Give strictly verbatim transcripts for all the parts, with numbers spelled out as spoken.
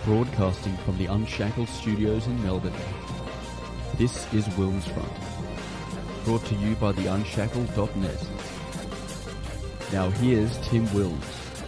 broadcasting from the Unshackled Studios in Melbourne. This is Wilmsfront, brought to you by the unshackled dot net. Now here's Tim Wilms.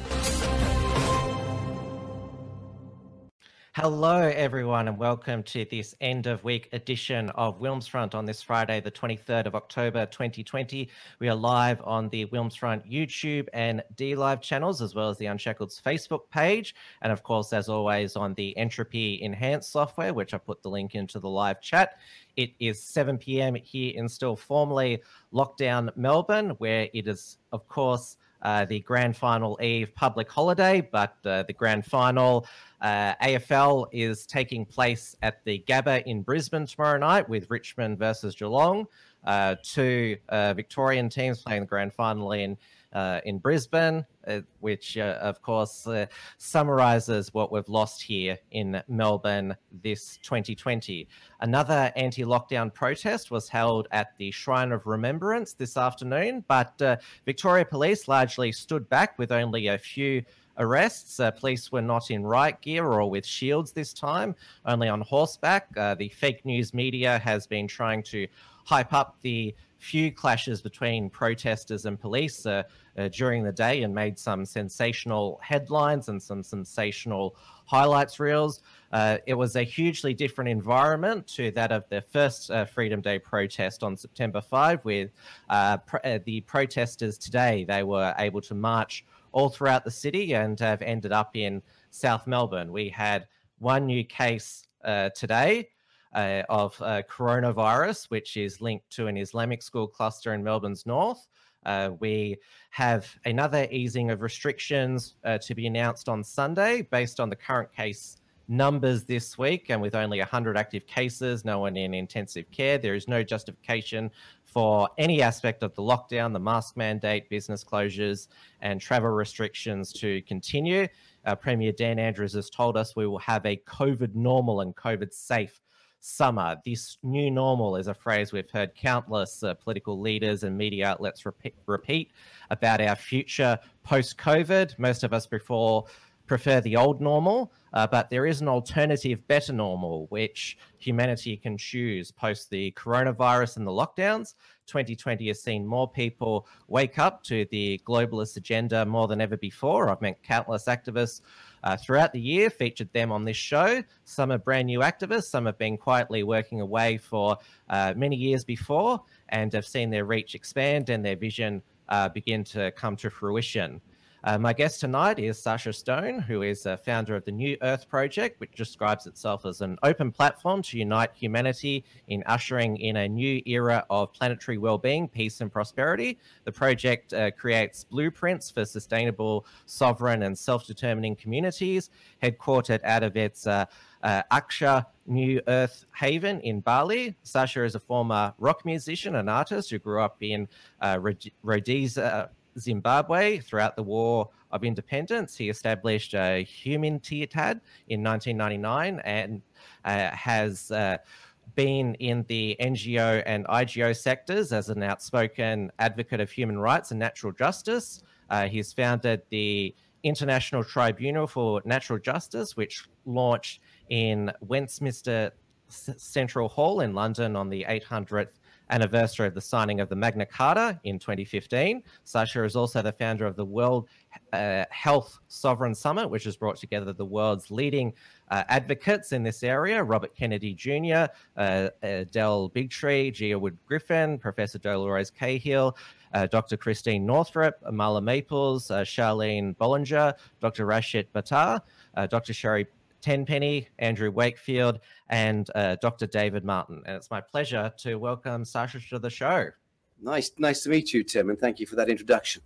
Hello everyone and welcome to this end of week edition of Wilmsfront on this Friday the twenty-third of October twenty twenty. We are live on the Wilmsfront YouTube and D Live channels as well as the Unshackled's Facebook page, and of course as always on the Entropy Enhanced software, which I put the link into the live chat. It is seven p m here in still formerly lockdown Melbourne, where it is of course Uh, the grand final eve public holiday, but uh, the grand final uh, A F L is taking place at the Gabba in Brisbane tomorrow night with Richmond versus Geelong. Uh, two uh, Victorian teams playing the grand final in uh, in Brisbane, uh, which uh, of course uh, summarises what we've lost here in Melbourne this twenty twenty. Another anti-lockdown protest was held at the Shrine of Remembrance this afternoon, but uh, Victoria Police largely stood back with only a few arrests. Uh, police were not in riot gear or with shields this time, only on horseback. Uh, the fake news media has been trying to hype up the few clashes between protesters and police uh, uh, during the day and made some sensational headlines and some sensational highlights reels. Uh, it was a hugely different environment to that of the first uh, Freedom Day protest on September fifth, with uh, pr- uh, the protesters today, they were able to march all throughout the city and have ended up in South Melbourne. We had one new case uh, today uh, of uh, coronavirus, which is linked to an Islamic school cluster in Melbourne's north. Uh, we have another easing of restrictions uh, to be announced on Sunday based on the current case numbers this week, and with only one hundred active cases, no one in intensive care, there is no justification for any aspect of the lockdown, the mask mandate, business closures and travel restrictions to continue. Uh, Premier Dan Andrews has told us we will have a COVID normal and COVID safe summer. This new normal is a phrase we've heard countless uh, political leaders and media outlets repeat, repeat about our future post-COVID. Most of us before prefer the old normal, uh, but there is an alternative, better normal, which humanity can choose post the coronavirus and the lockdowns. twenty twenty has seen more people wake up to the globalist agenda more than ever before. I've met countless activists uh, throughout the year, featured them on this show. Some are brand new activists, some have been quietly working away for uh, many years before and have seen their reach expand and their vision uh, begin to come to fruition. Uh, my guest tonight is Sasha Stone, who is a founder of the New Earth Project, which describes itself as an open platform to unite humanity in ushering in a new era of planetary well-being, peace and prosperity. The project uh, creates blueprints for sustainable, sovereign and self-determining communities, headquartered out of its uh, uh, Aksha New Earth Haven in Bali. Sasha is a former rock musician and artist who grew up in uh, Rhodesia, Zimbabwe throughout the War of Independence. He established uh, Humanitad in nineteen ninety-nine and uh, has uh, been in the N G O and I G O sectors as an outspoken advocate of human rights and natural justice. Uh, he's founded the International Tribunal for Natural Justice, which launched in Westminster C- Central Hall in London on the eight hundredth anniversary of the signing of the Magna Carta in twenty fifteen. Sasha is also the founder of the World uh, Health Sovereign Summit, which has brought together the world's leading uh, advocates in this area: Robert Kennedy Junior, uh, Adele Bigtree, Gia Wood-Griffin, Professor Dolores Cahill, uh, Doctor Christine Northrup, Amala Maples, uh, Charlene Bollinger, Doctor Rashid Battar, uh, Doctor Sherry Tenpenny, Andrew Wakefield, and uh, Doctor David Martin. And it's my pleasure to welcome Sasha to the show. Nice, nice to meet you, Tim, and thank you for that introduction.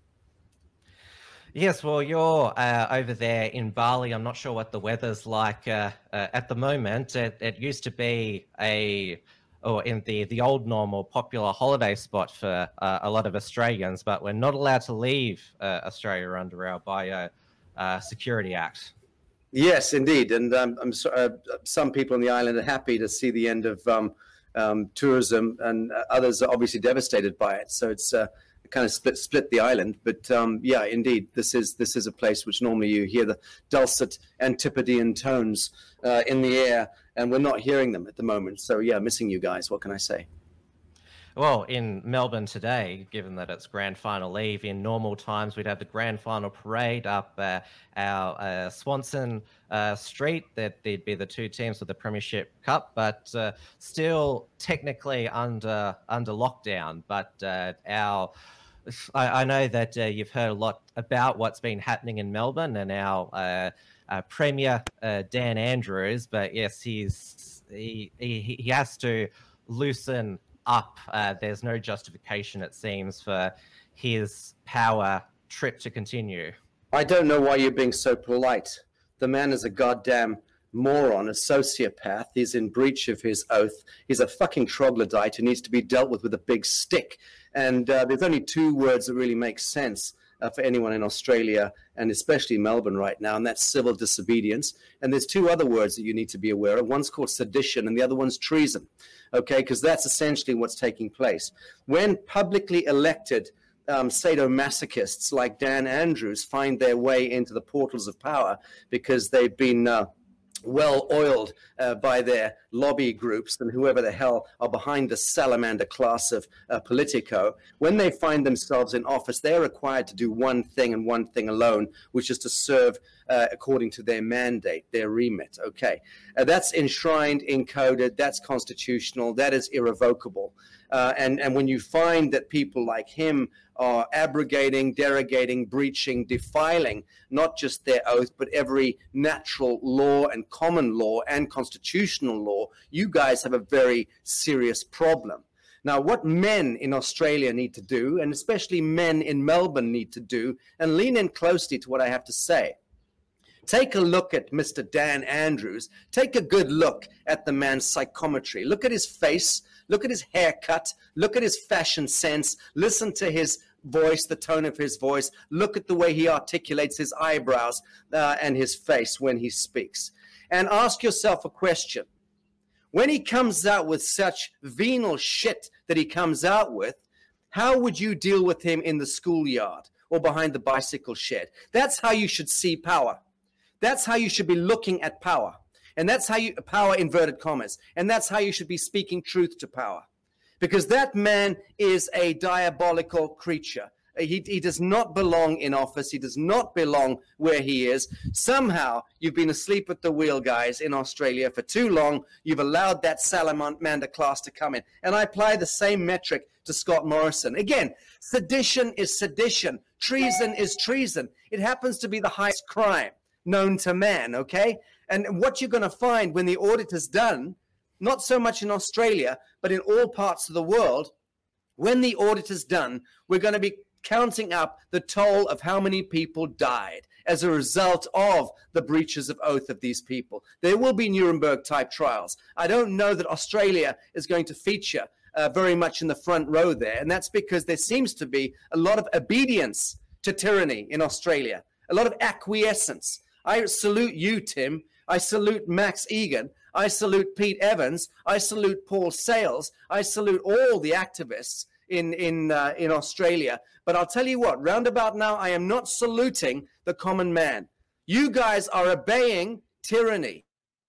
Yes, well, you're uh, over there in Bali. I'm not sure what the weather's like uh, uh, at the moment. It, it used to be a, or in the, the old normal, popular holiday spot for uh, a lot of Australians, but we're not allowed to leave uh, Australia under our Bio uh, Security Act. Yes, indeed, and um, I'm so, uh, some people on the island are happy to see the end of um, um, tourism, and others are obviously devastated by it. So it's uh, kind of split split the island. But um, yeah, indeed, this is this is a place which normally you hear the dulcet Antipodean tones uh, in the air, and we're not hearing them at the moment. So yeah, missing you guys. What can I say? Well, in Melbourne today, given that it's grand final eve, in normal times we'd have the grand final parade up uh, our uh, Swanson uh, Street. That there'd be the two teams with the Premiership Cup, but uh, still technically under under lockdown. But uh, our I, I know that uh, you've heard a lot about what's been happening in Melbourne, and our uh, uh, Premier uh, Dan Andrews. But yes, he's he he, he has to loosen up. Uh, there's no justification, it seems, for his power trip to continue. I don't know why you're being so polite. The man is a goddamn moron, a sociopath. He's in breach of his oath. He's a fucking troglodyte who needs to be dealt with with a big stick. And uh, there's only two words that really make sense uh, for anyone in Australia, and especially Melbourne right now, and that's civil disobedience. And there's two other words that you need to be aware of. One's called sedition, and the other one's treason. Okay, because that's essentially what's taking place. When publicly elected um, sadomasochists like Dan Andrews find their way into the portals of power because they've been uh, well oiled uh, by their lobby groups and whoever the hell are behind the salamander class of uh, Politico, when they find themselves in office, they're required to do one thing and one thing alone, which is to serve uh, according to their mandate, their remit. Okay, uh, that's enshrined, encoded, that's constitutional, that is irrevocable. Uh, and, and when you find that people like him are abrogating, derogating, breaching, defiling not just their oath, but every natural law and common law and constitutional law, you guys have a very serious problem. Now, what men in Australia need to do, and especially men in Melbourne need to do, and lean in closely to what I have to say. Take a look at Mister Dan Andrews. Take a good look at the man's psychometry. Look at his face. Look at his haircut. Look at his fashion sense. Listen to his voice, the tone of his voice. Look at the way he articulates his eyebrows uh, and his face when he speaks. And ask yourself a question. When he comes out with such venal shit that he comes out with, how would you deal with him in the schoolyard or behind the bicycle shed? That's how you should see power. That's how you should be looking at power. And that's how you, power inverted commas. And that's how you should be speaking truth to power. Because that man is a diabolical creature. He, he does not belong in office. He does not belong where he is. Somehow, you've been asleep at the wheel, guys, in Australia for too long. You've allowed that salamander class to come in. And I apply the same metric to Scott Morrison. Again, sedition is sedition. Treason is treason. It happens to be the highest crime known to man, okay? And what you're going to find when the audit is done, not so much in Australia, but in all parts of the world, when the audit is done, we're going to be counting up the toll of how many people died as a result of the breaches of oath of these people. There will be Nuremberg-type trials. I don't know that Australia is going to feature uh, very much in the front row there, and that's because there seems to be a lot of obedience to tyranny in Australia, a lot of acquiescence. I salute you, Tim. I salute Max Egan. I salute Pete Evans. I salute Paul Sales. I salute all the activists in in uh, in Australia. But I'll tell you what, roundabout now, I am not saluting the common man. You guys are obeying tyranny.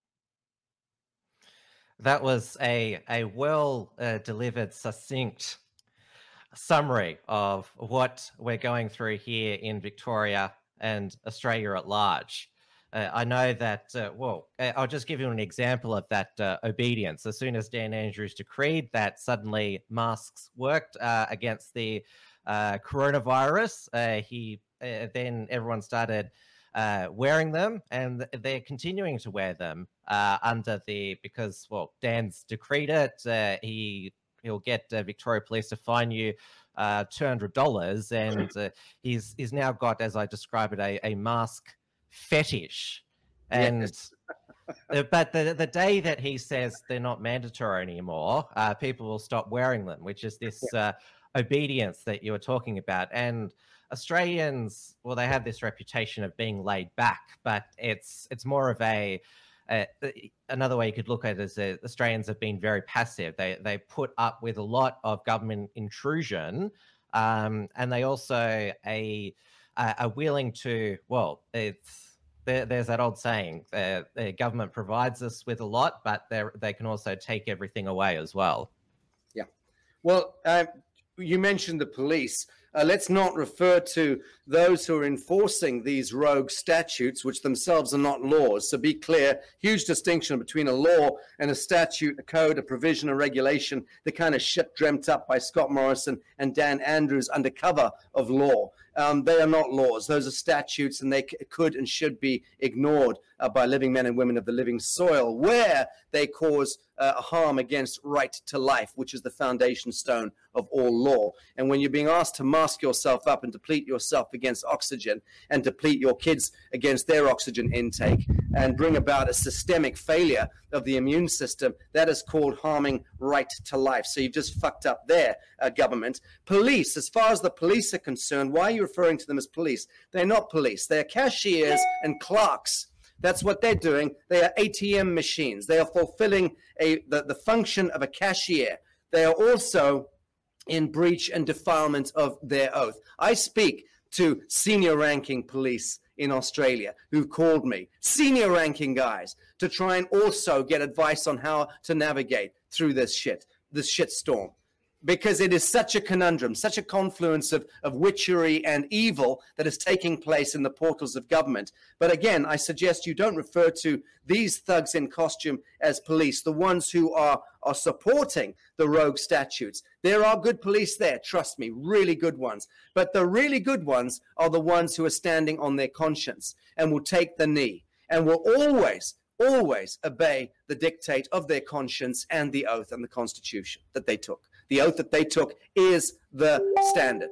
That was a, a well uh, delivered, succinct summary of what we're going through here in Victoria and Australia at large. Uh, I know that, uh, well, I'll just give you an example of that uh, obedience. As soon as Dan Andrews decreed that suddenly masks worked uh, against the uh, coronavirus, uh, he uh, then everyone started uh, wearing them, and they're continuing to wear them uh, under the, because, well, Dan's decreed it. Uh, he, he'll get uh, Victoria Police to fine you uh, two hundred dollars, and uh, he's, he's now got, as I describe it, a, a mask fetish. And Yes. but the the day that he says they're not mandatory anymore, uh, people will stop wearing them, which is this uh, obedience that you were talking about. And Australians, well, they have this reputation of being laid back, but it's it's more of a uh, another way you could look at it is that Australians have been very passive. They they put up with a lot of government intrusion, Um, and they also a, are willing to, well, it's there, there's that old saying, uh, the government provides us with a lot, but they can also take everything away as well. Yeah. Well, uh, you mentioned the police. Uh, let's not refer to those who are enforcing these rogue statutes, which themselves are not laws. So be clear, huge distinction between a law and a statute, a code, a provision, a regulation, the kind of shit dreamt up by Scott Morrison and Dan Andrews under cover of law. Um, they are not laws. Those are statutes, and they c- could and should be ignored uh, by living men and women of the living soil, where they cause uh, harm against right to life, which is the foundation stone of all law. And when you're being asked to mask yourself up and deplete yourself against oxygen and deplete your kids against their oxygen intake and bring about a systemic failure of the immune system, that is called harming right to life. So you've just fucked up there, uh, government. Police, as far as the police are concerned, why are you referring to them as police? They're not police. They're cashiers and clerks. That's what they're doing. They are A T M machines. They are fulfilling a the, the function of a cashier. They are also in breach and defilement of their oath. I speak to senior ranking police in Australia who've called me, senior ranking guys, to try and also get advice on how to navigate through this shit, this shit storm. Because it is such a conundrum, such a confluence of, of witchery and evil that is taking place in the portals of government. But again, I suggest you don't refer to these thugs in costume as police, the ones who are, are supporting the rogue statutes. There are good police there, trust me, really good ones. But the really good ones are the ones who are standing on their conscience and will take the knee and will always, always obey the dictate of their conscience and the oath and the Constitution that they took. The oath that they took is the standard.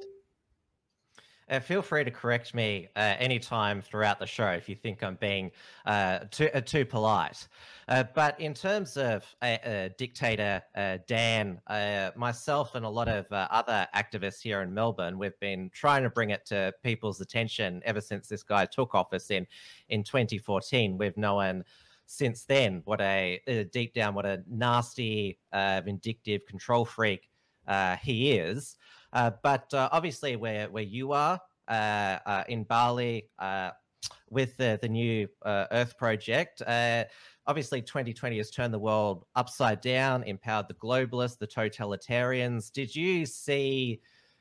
Uh, feel free to correct me uh, anytime throughout the show if you think I'm being uh, too, uh, too polite. Uh, but in terms of uh, uh, dictator uh, Dan, uh, myself and a lot of uh, other activists here in Melbourne, we've been trying to bring it to people's attention ever since this guy took office in, in twenty fourteen. We've known since then what a uh, deep down what a nasty, uh, vindictive control freak uh, he is. Uh, but uh, obviously, where where you are uh, uh, in Bali uh, with the the new uh, Earth Project, uh, obviously twenty twenty has turned the world upside down, empowered the globalists, the totalitarians. Did you see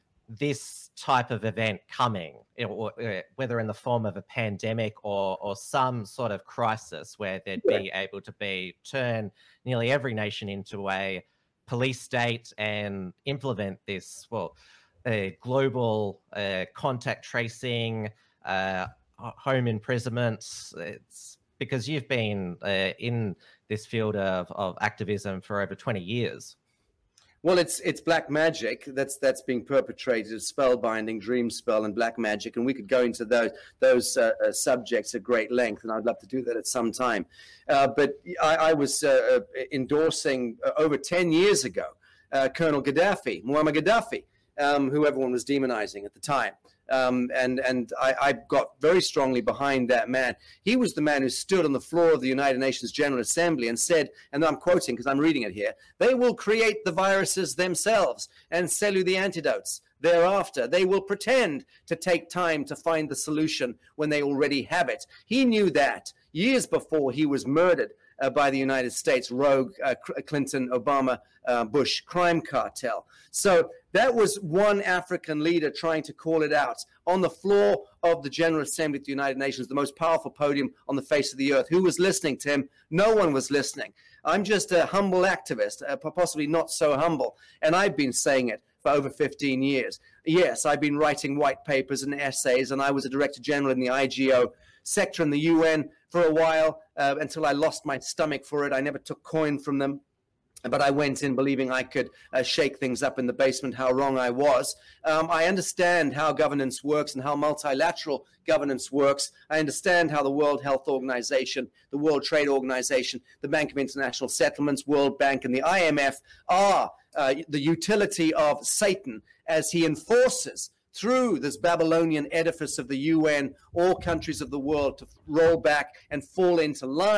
this type of event coming, or, or, whether in the form of a pandemic or or some sort of crisis where they'd yeah. be able to be turn nearly every nation into a police state and implement this, well, uh, global uh, contact tracing, uh, home imprisonments? It's because you've been uh, in this field of, of activism for over twenty years. Well, it's it's black magic that's that's being perpetrated, spellbinding, dream spell, and black magic, and we could go into those those uh, uh, subjects at great length, and I'd love to do that at some time. Uh, but I, I was uh, endorsing uh, over ten years ago uh, Colonel Gaddafi, Muammar Gaddafi, um, who everyone was demonizing at the time. Um, and and I, I got very strongly behind that man. He was the man who stood on the floor of the United Nations General Assembly and said, and I'm quoting because I'm reading it here, they will create the viruses themselves and sell you the antidotes. Thereafter, they will pretend to take time to find the solution when they already have it. He knew that years before he was murdered Uh, by the United States rogue uh, Clinton, Obama, uh, Bush crime cartel. So that was one African leader trying to call it out on the floor of the General Assembly of the United Nations, the most powerful podium on the face of the earth. Who was listening to him? No one was listening. I'm just a humble activist, uh, possibly not so humble, and I've been saying it for over fifteen years. Yes, I've been writing white papers and essays, and I was a Director General in the I G O sector in the U N for a while uh, until I lost my stomach for it. I never took coin from them, but I went in believing I could uh, shake things up in the basement, how wrong I was. Um, I understand how governance works and how multilateral governance works. I understand how the World Health Organization, the World Trade Organization, the Bank of International Settlements, World Bank, and the I M F are uh, the utility of Satan as he enforces through this Babylonian edifice of the U N, all countries of the world to roll back and fall into line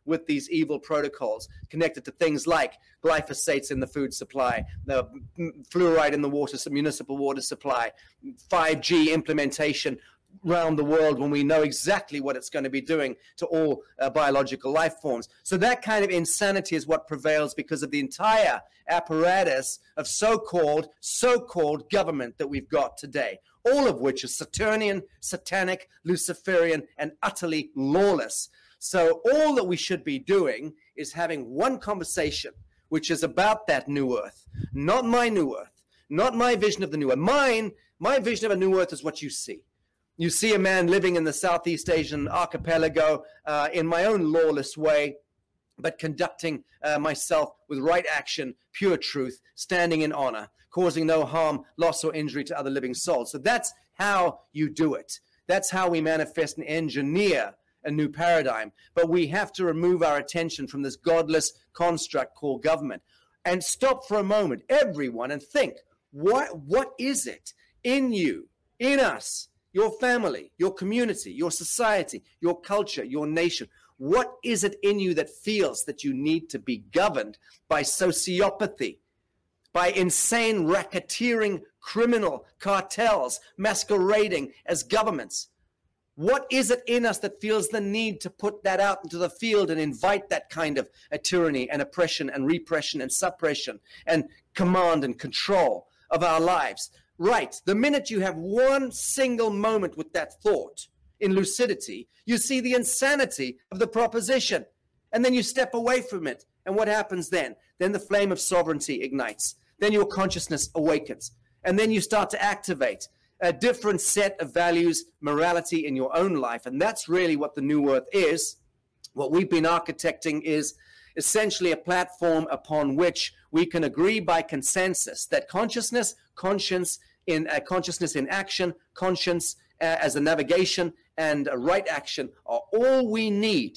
with these evil protocols connected to things like glyphosates in the food supply, the fluoride in the water, municipal water supply, five G implementation around the world when we know exactly what it's going to be doing to all uh, biological life forms. So that kind of insanity is what prevails because of the entire apparatus of so-called, so-called government that we've got today, all of which is Saturnian, satanic, Luciferian, and utterly lawless. So all that we should be doing is having one conversation, which is about that new earth, not my new earth, not my vision of the new earth. Mine, my vision of a new earth is what you see. You see a man living in the Southeast Asian archipelago uh, in my own lawless way, but conducting uh, myself with right action, pure truth, standing in honor, causing no harm, loss, or injury to other living souls. So that's how you do it. That's how we manifest and engineer a new paradigm. But we have to remove our attention from this godless construct called government and stop for a moment, everyone, and think, what, what is it in you, in us, your family, your community, your society, your culture, your nation? What is it in you that feels that you need to be governed by sociopathy, by insane racketeering criminal cartels masquerading as governments? What is it in us that feels the need to put that out into the field and invite that kind of a tyranny and oppression and repression and suppression and command and control of our lives? Right, the minute you have one single moment with that thought in lucidity, you see the insanity of the proposition, and then you step away from it. And what happens then? Then the flame of sovereignty ignites. Then your consciousness awakens. And then you start to activate a different set of values, morality in your own life. And that's really what the new earth is. What we've been architecting is essentially a platform upon which we can agree by consensus that consciousness, conscience, in uh, consciousness in action, conscience uh, as a navigation, and a right action are all we need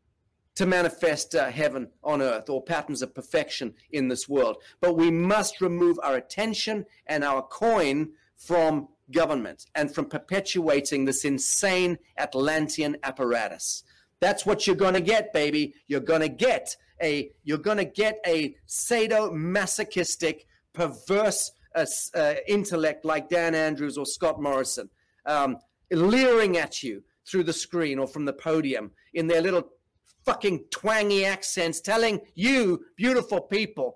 to manifest uh, heaven on earth, or patterns of perfection in this world. But we must remove our attention and our coin from government and from perpetuating this insane Atlantean apparatus. That's what you're going to get, baby. You're going to get a you're going to get a sadomasochistic, perverse uh, uh, intellect like Dan Andrews or Scott Morrison, um, leering at you through the screen or from the podium in their little fucking twangy accents, telling you, beautiful people,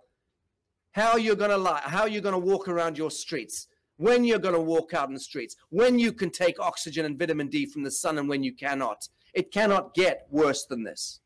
how you're going to lie, how you're going to walk around your streets, when you're going to walk out in the streets, when you can take oxygen and vitamin D from the sun and when you cannot. It cannot get worse than this.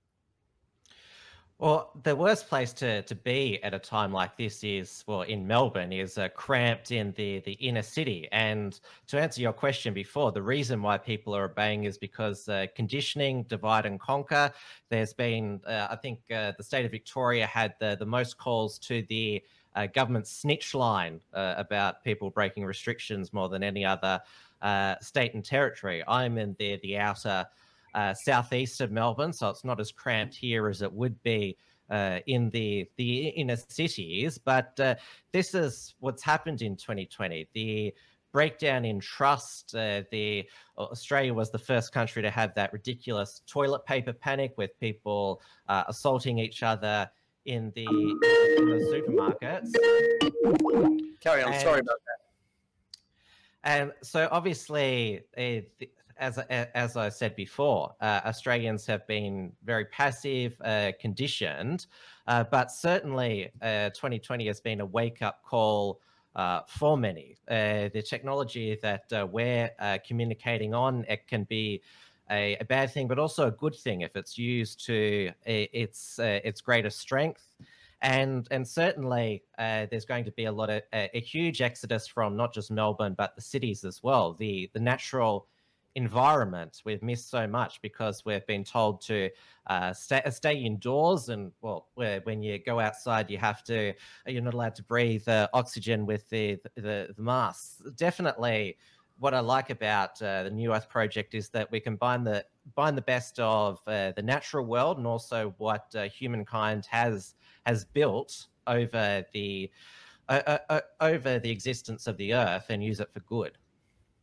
Well, the worst place to, to be at a time like this is, well, in Melbourne, is uh, cramped in the, the inner city. And to answer your question before, the reason why people are obeying is because uh, conditioning, divide and conquer. There's been, uh, I think uh, the state of Victoria had the, the most calls to the uh, government snitch line uh, about people breaking restrictions more than any other uh, state and territory. I'm in the, the outer Uh, southeast of Melbourne, so it's not as cramped here as it would be uh, in the the inner cities. But uh, this is what's happened in twenty twenty. The breakdown in trust. Uh, the Australia was the first country to have that ridiculous toilet paper panic with people uh, assaulting each other in the in the supermarkets. Carry on. And, sorry about that. And so obviously, uh, the, As as I said before, uh, Australians have been very passive, uh, conditioned, uh, but certainly uh, twenty twenty has been a wake-up call uh, for many. Uh, the technology that uh, we're uh, communicating on, it can be a, a bad thing, but also a good thing if it's used to uh, its uh, its greatest strength. And and certainly uh, there's going to be a lot of a, a huge exodus from not just Melbourne, but the cities as well. The the natural environment we've missed so much because we've been told to uh, stay, stay indoors, and well, where, when you go outside, you have to you're not allowed to breathe uh, oxygen with the, the the masks. Definitely, what I like about uh, the New Earth Project is that we combine the combine the best of uh, the natural world and also what uh, humankind has has built over the uh, uh, over the existence of the Earth and use it for good.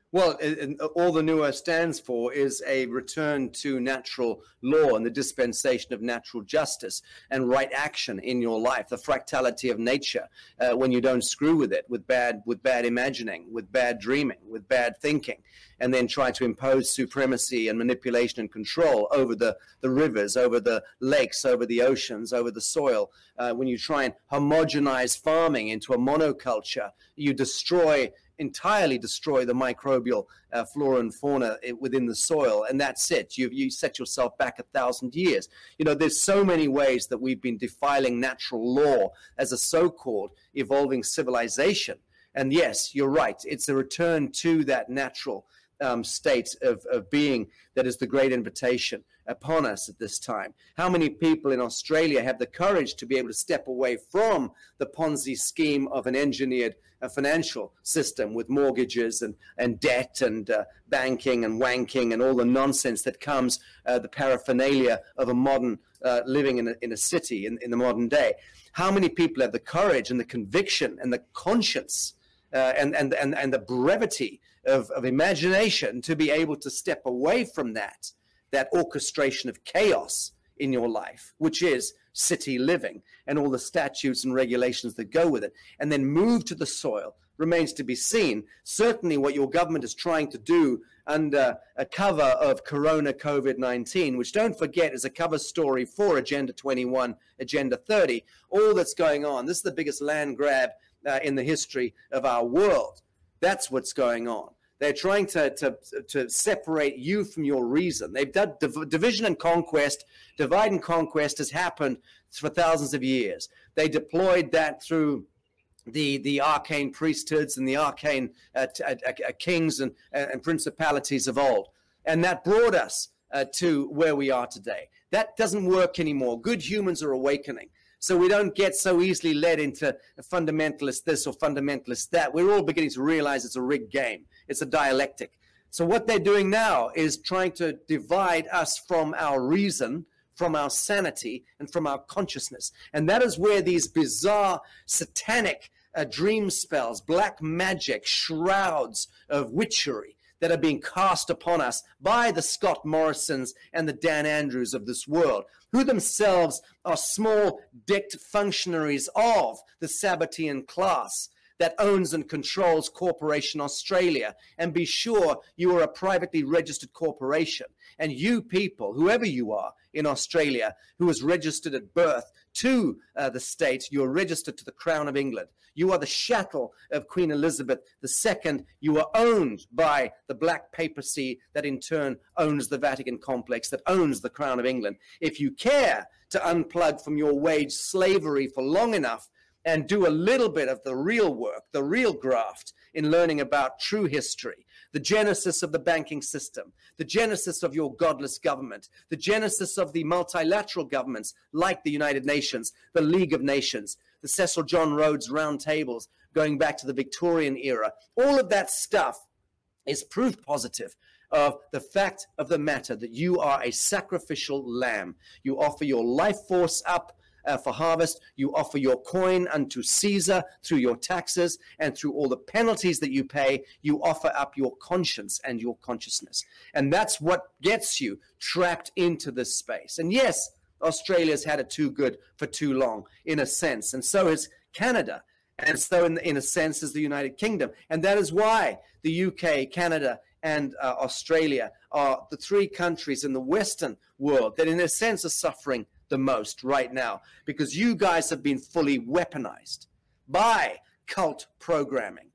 Well, and all the N U A stands for is a return to natural law and the dispensation of natural justice and right action in your life, the fractality of nature, uh, when you don't screw with it, with bad, with bad imagining, with bad dreaming, with bad thinking, and then try to impose supremacy and manipulation and control over the, the rivers, over the lakes, over the oceans, over the soil. Uh, when you try and homogenize farming into a monoculture, you destroy entirely destroy the microbial uh, flora and fauna within the soil, and that's it. You you set yourself back a thousand years. You know, there's so many ways that we've been defiling natural law as a so-called evolving civilization. And yes, you're right. It's a return to that natural um, state of, of being that is the great invitation upon us at this time. How many people in Australia have the courage to be able to step away from the Ponzi scheme of an engineered uh, financial system with mortgages and, and debt and uh, banking and wanking and all the nonsense that comes, uh, the paraphernalia of a modern uh, living in a, in a city in, in the modern day? How many people have the courage and the conviction and the conscience uh, and, and, and, and the brevity of, of imagination to be able to step away from that? That orchestration of chaos in your life, which is city living and all the statutes and regulations that go with it, and then move to the soil, remains to be seen. Certainly what your government is trying to do under a cover of Corona COVID nineteen, which, don't forget, is a cover story for Agenda twenty-one, Agenda thirty, all that's going on. This is the biggest land grab uh, in the history of our world. That's what's going on. They're trying to, to, to separate you from your reason. They've done div- division and conquest. Divide and conquest has happened for thousands of years. They deployed that through the, the arcane priesthoods and the arcane uh, t- uh, uh, kings and, uh, and principalities of old. And that brought us uh, to where we are today. That doesn't work anymore. Good humans are awakening. So we don't get so easily led into fundamentalist this or fundamentalist that. We're all beginning to realize it's a rigged game. It's a dialectic. So what they're doing now is trying to divide us from our reason, from our sanity, and from our consciousness. And that is where these bizarre, satanic uh, dream spells, black magic, shrouds of witchery that are being cast upon us by the Scott Morrisons and the Dan Andrews of this world, who themselves are small-dicked functionaries of the Sabbatean class that owns and controls Corporation Australia. And be sure you are a privately registered corporation. And you people, whoever you are in Australia, who is registered at birth to uh, the state, you're registered to the Crown of England. You are the chattel of Queen Elizabeth the Second. You are owned by the Black Papacy that in turn owns the Vatican complex, that owns the Crown of England. If you care to unplug from your wage slavery for long enough and do a little bit of the real work, the real graft in learning about true history, the genesis of the banking system, the genesis of your godless government, the genesis of the multilateral governments like the United Nations, the League of Nations, the Cecil John Rhodes round tables going back to the Victorian era. All of that stuff is proof positive of the fact of the matter that you are a sacrificial lamb. You offer your life force up Uh, for harvest. You offer your coin unto Caesar through your taxes, and through all the penalties that you pay, you offer up your conscience and your consciousness. And that's what gets you trapped into this space. And yes, Australia's had it too good for too long, in a sense, and so has Canada, and so in, in a sense is the United Kingdom. And that is why the U K, Canada, and uh, Australia are the three countries in the Western world that in a sense are suffering the most right now, because you guys have been fully weaponized by cult programming,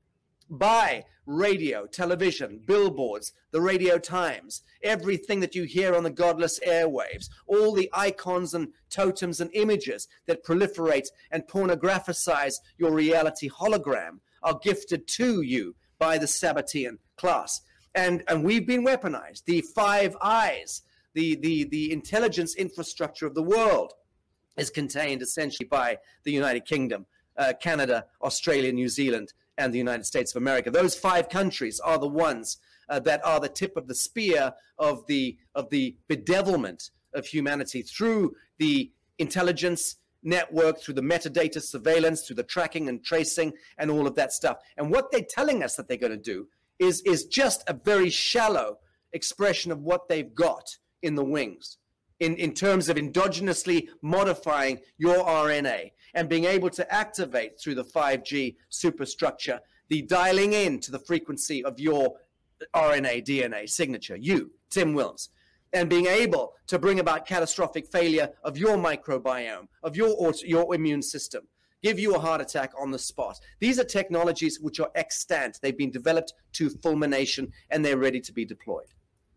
by radio, television, billboards, the Radio Times, everything that you hear on the godless airwaves, all the icons and totems and images that proliferate and pornographicize your reality hologram are gifted to you by the Sabbatean class. And, and we've been weaponized. The Five Eyes, The, the, the intelligence infrastructure of the world is contained essentially by the United Kingdom, uh, Canada, Australia, New Zealand, and the United States of America. Those five countries are the ones uh, that are the tip of the spear of the, of the bedevilment of humanity through the intelligence network, through the metadata surveillance, through the tracking and tracing and all of that stuff. And what they're telling us that they're going to do is, is just a very shallow expression of what they've got in the wings in, in terms of endogenously modifying your R N A and being able to activate through the five G superstructure the dialing in to the frequency of your R N A, D N A signature, you, Tim Wilms, and being able to bring about catastrophic failure of your microbiome, of your, your immune system, give you a heart attack on the spot. These are technologies which are extant. They've been developed to fulmination, and they're ready to be deployed.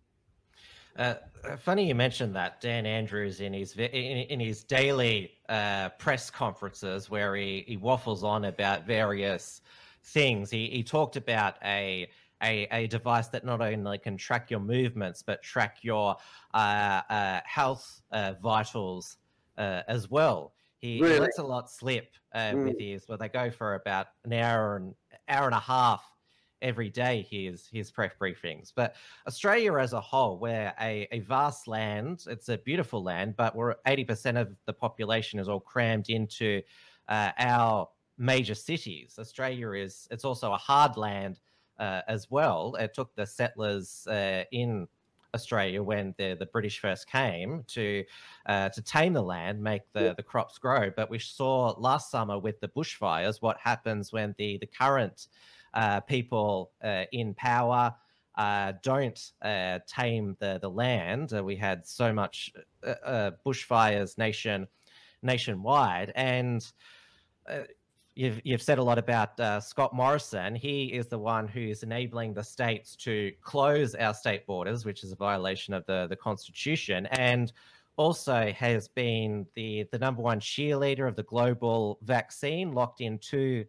Uh, funny you mentioned that. Dan Andrews in his in, in his daily uh, press conferences where he, he waffles on about various things. He he talked about a, a a device that not only can track your movements but track your uh, uh, health uh, vitals uh, as well. He, really? he lets a lot slip uh, mm. with his. Well, they go for about an hour and hour and a half every day, his his press briefings. But Australia as a whole, we're a, a vast land. It's a beautiful land, but we're eighty percent of the population is all crammed into uh, our major cities. Australia is, it's also a hard land uh, as well. It took the settlers uh, in Australia when the, the British first came to uh, to tame the land, make the, the crops grow. But we saw last summer with the bushfires what happens when the, the current Uh, people uh, in power uh, don't uh, tame the the land. Uh, we had so much uh, uh, bushfires nation nationwide, and uh, you've you've said a lot about uh, Scott Morrison. He is the one who is enabling the states to close our state borders, which is a violation of the the Constitution, and also has been the the number one cheerleader of the global vaccine, locked into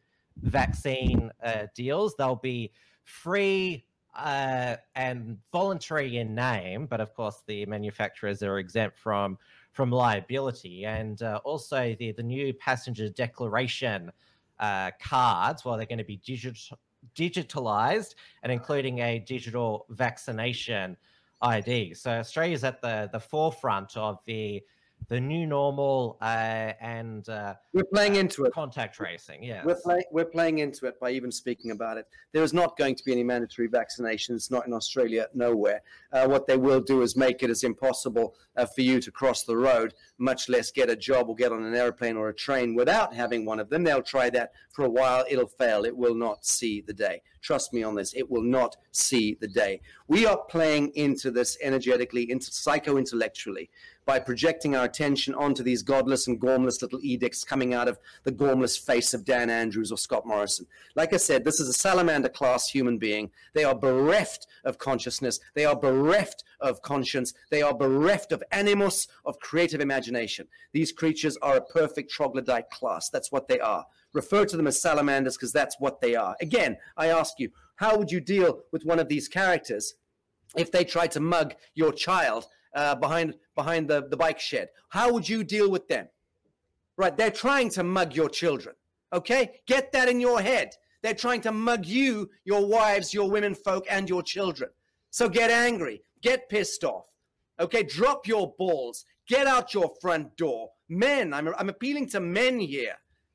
vaccine uh, deals. They'll be free uh, and voluntary in name, but of course the manufacturers are exempt from from liability. And uh, also the the new passenger declaration uh, cards, well, they're going to be digital digitalized and including a digital vaccination I D. So Australia's at the the forefront of the the new normal uh, and uh, we're playing uh, into it. Contact tracing, yes. We're, play, we're playing into it by even speaking about it. There is not going to be any mandatory vaccinations, not in Australia, nowhere. Uh, what they will do is make it as impossible uh, for you to cross the road, much less get a job or get on an airplane or a train without having one of them. They'll try that for a while. It'll fail. It will not see the day. Trust me on this. It will not see the day. We are playing into this energetically, into psycho-intellectually, by projecting our attention onto these godless and gormless little edicts coming out of the gormless face of Dan Andrews or Scott Morrison. Like I said, this is a salamander-class human being. They are bereft of consciousness. They are bereft of conscience. They are bereft of animus, of creative imagination. These creatures are a perfect troglodyte class. That's what they are. Refer to them as salamanders because that's what they are. Again, I ask you, how would you deal with one of these characters if they tried to mug your child uh, behind behind the, the bike shed? How would you deal with them? Right, they're trying to mug your children, okay? Get that in your head. They're trying to mug you, your wives, your women folk, and your children. So get angry, get pissed off, okay? Drop your balls, get out your front door. Men, I'm, I'm appealing to men here.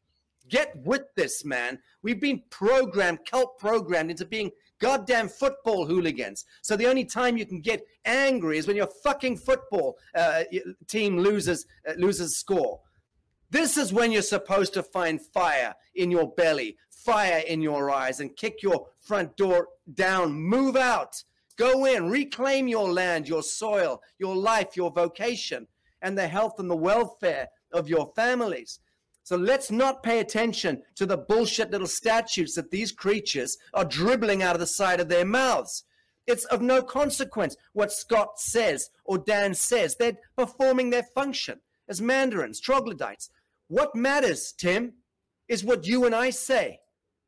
Get with this, man. We've been programmed, cult programmed into being goddamn football hooligans. So the only time you can get angry is when your fucking football uh, team loses uh, loses score. This is when you're supposed to find fire in your belly, fire in your eyes, and kick your front door down. Move out. Go in. Reclaim your land, your soil, your life, your vocation, and the health and the welfare of your families. So let's not pay attention to the bullshit little statutes that these creatures are dribbling out of the side of their mouths. It's of no consequence what Scott says or Dan says. They're performing their function as mandarins, troglodytes. What matters, Tim, is what you and I say.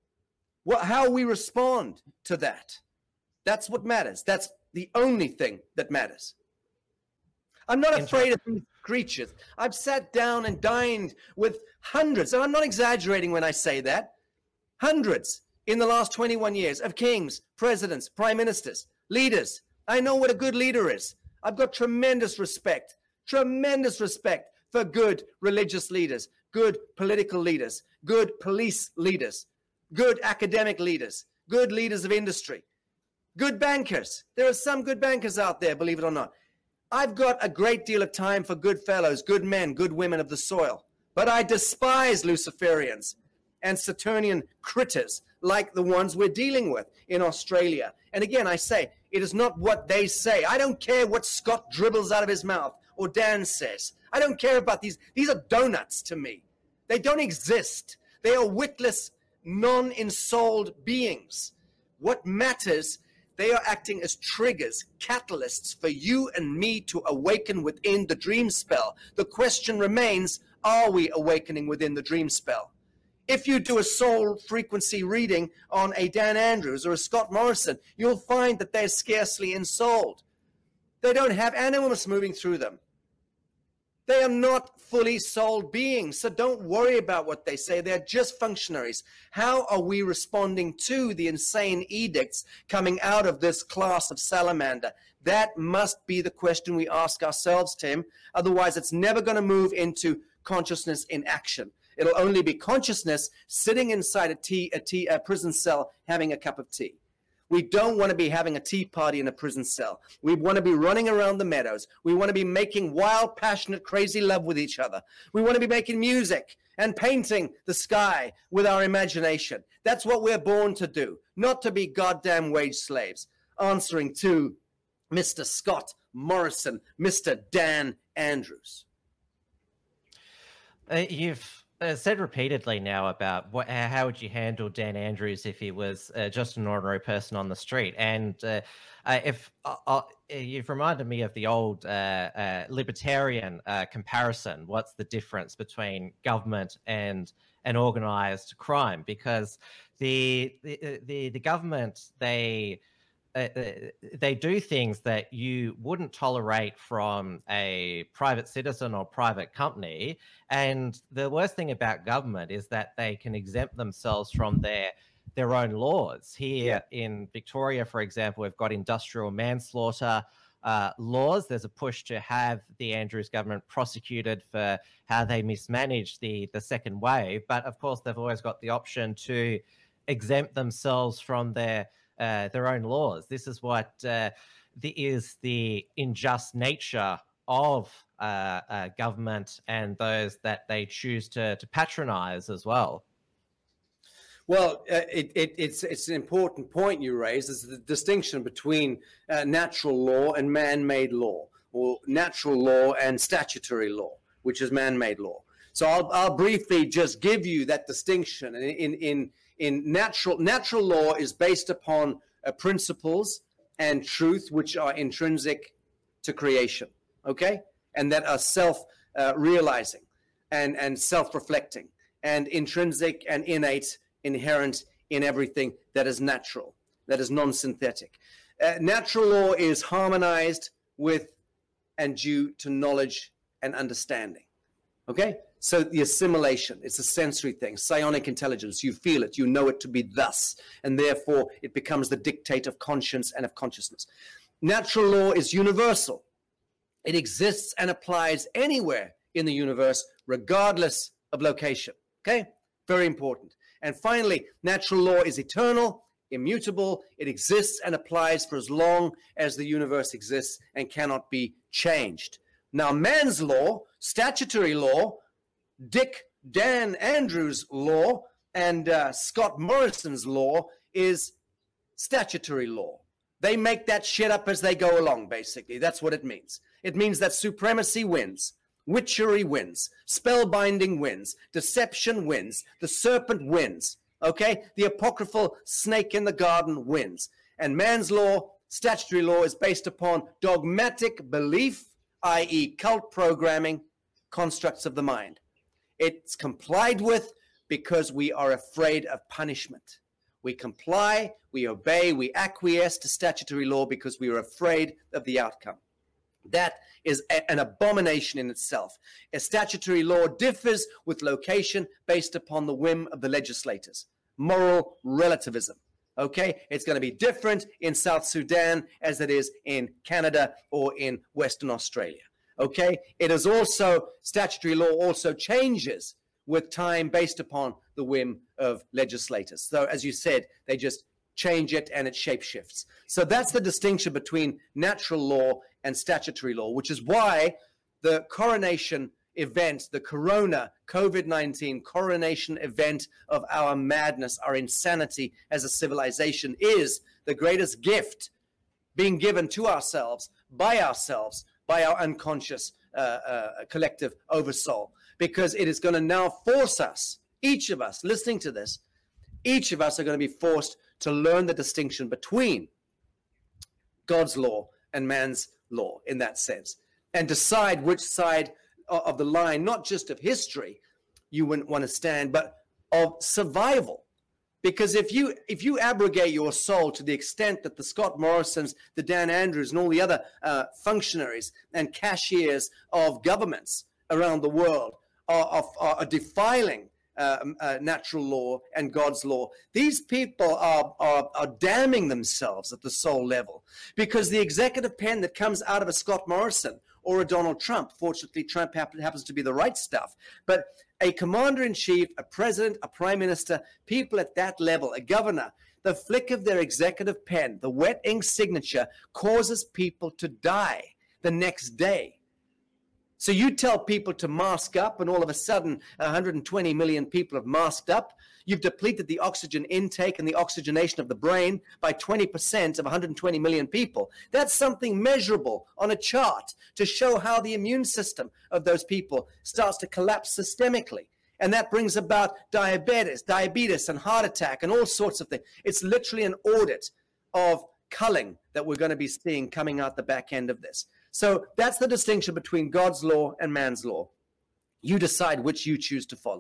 What, how we respond to that. That's what matters. That's the only thing that matters. I'm not afraid of these creatures. I've sat down and dined with hundreds, and I'm not exaggerating when I say that, hundreds in the last twenty-one years of kings, presidents, prime ministers, leaders. I know what a good leader is. I've got tremendous respect, tremendous respect for good religious leaders, good political leaders, good police leaders, good academic leaders, good leaders of industry. Good bankers. There are some good bankers out there, believe it or not. I've got a great deal of time for good fellows, good men, good women of the soil. But I despise Luciferians and Saturnian critters like the ones we're dealing with in Australia. And again, I say, it is not what they say. I don't care what Scott dribbles out of his mouth or Dan says. I don't care about these. These are donuts to me. They don't exist. They are witless, non-ensouled beings. What matters, they are acting as triggers, catalysts for you and me to awaken within the dream spell. The question remains, are we awakening within the dream spell? If you do a soul frequency reading on a Dan Andrews or a Scott Morrison, you'll find that they're scarcely ensouled. They don't have animals moving through them. They are not fully souled beings, so don't worry about what they say. They're just functionaries. How are we responding to the insane edicts coming out of this class of salamander? That must be the question we ask ourselves, Tim. Otherwise, it's never going to move into consciousness in action. It'll only be consciousness sitting inside a, tea, a, tea, a prison cell having a cup of tea. We don't want to be having a tea party in a prison cell. We want to be running around the meadows. We want to be making wild, passionate, crazy love with each other. We want to be making music and painting the sky with our imagination. That's what we're born to do, not to be goddamn wage slaves, answering to Mister Scott Morrison, Mister Dan Andrews. Uh, you've uh, said repeatedly now about what, how would you handle Dan Andrews if he was uh, just an ordinary person on the street. And uh, uh, if uh, uh, you've reminded me of the old uh, uh, libertarian uh, comparison, what's the difference between government and an organized crime? Because the the the, the government, they Uh, they do things that you wouldn't tolerate from a private citizen or private company. And the worst thing about government is that they can exempt themselves from their their own laws. Here in Victoria, for example, we've got industrial manslaughter uh, laws. There's a push to have the Andrews government prosecuted for how they mismanaged the, the second wave. But of course, they've always got the option to exempt themselves from their Uh, their own laws. This is what uh, the, is the unjust nature of uh, uh, government and those that they choose to, to patronize as well. Well, uh, it, it, it's, it's an important point you raise, is the distinction between uh, natural law and man-made law, or natural law and statutory law, which is man-made law. So I'll, I'll briefly just give you that distinction. In, in, in In natural, natural law is based upon uh, principles and truth which are intrinsic to creation, okay? And that are self-realizing uh, and, and self-reflecting and intrinsic and innate, inherent in everything that is natural, that is non-synthetic. Uh, natural law is harmonized with and due to knowledge and understanding, okay? So the assimilation, it's a sensory thing, psionic intelligence. You feel it, you know it to be thus, and therefore it becomes the dictate of conscience and of consciousness. Natural law is universal. It exists and applies anywhere in the universe, regardless of location, okay? Very important. And finally, natural law is eternal, immutable. It exists and applies for as long as the universe exists and cannot be changed. Now, man's law, statutory law, Dick Dan Andrews' law and uh, Scott Morrison's law is statutory law. They make that shit up as they go along, basically. That's what it means. It means that supremacy wins, witchery wins, spellbinding wins, deception wins, the serpent wins, okay? The apocryphal snake in the garden wins. And man's law, statutory law, is based upon dogmatic belief, that is cult programming, constructs of the mind. It's complied with because we are afraid of punishment. We comply, we obey, we acquiesce to statutory law because we are afraid of the outcome. That is a, an abomination in itself. A statutory law differs with location based upon the whim of the legislators. Moral relativism. Okay? It's going to be different in South Sudan as it is in Canada or in Western Australia. Okay, it is also, statutory law also changes with time based upon the whim of legislators. So as you said, they just change it, and it shapeshifts. So that's the distinction between natural law and statutory law, which is why the coronation event, the corona, COVID nineteen coronation event of our madness, our insanity as a civilization, is the greatest gift being given to ourselves, by ourselves, by our unconscious uh, uh, collective oversoul, because it is going to now force us, each of us listening to this, each of us are going to be forced to learn the distinction between God's law and man's law in that sense, and decide which side of the line, not just of history, you wouldn't want to stand, but of survival. Because if you if you abrogate your soul to the extent that the Scott Morrisons, the Dan Andrews, and all the other uh, functionaries and cashiers of governments around the world are, are, are defiling uh, uh, natural law and God's law, these people are, are are damning themselves at the soul level, because the executive pen that comes out of a Scott Morrison or a Donald Trump, fortunately Trump happens to be the right stuff, but a commander-in-chief, a president, a prime minister, people at that level, a governor, the flick of their executive pen, the wet ink signature, causes people to die the next day. So you tell people to mask up, and all of a sudden one hundred twenty million people have masked up. You've depleted the oxygen intake and the oxygenation of the brain by twenty percent of one hundred twenty million people. That's something measurable on a chart to show how the immune system of those people starts to collapse systemically. And that brings about diabetes, diabetes and heart attack and all sorts of things. It's literally an audit of culling that we're going to be seeing coming out the back end of this. So that's the distinction between God's law and man's law. You decide which you choose to follow.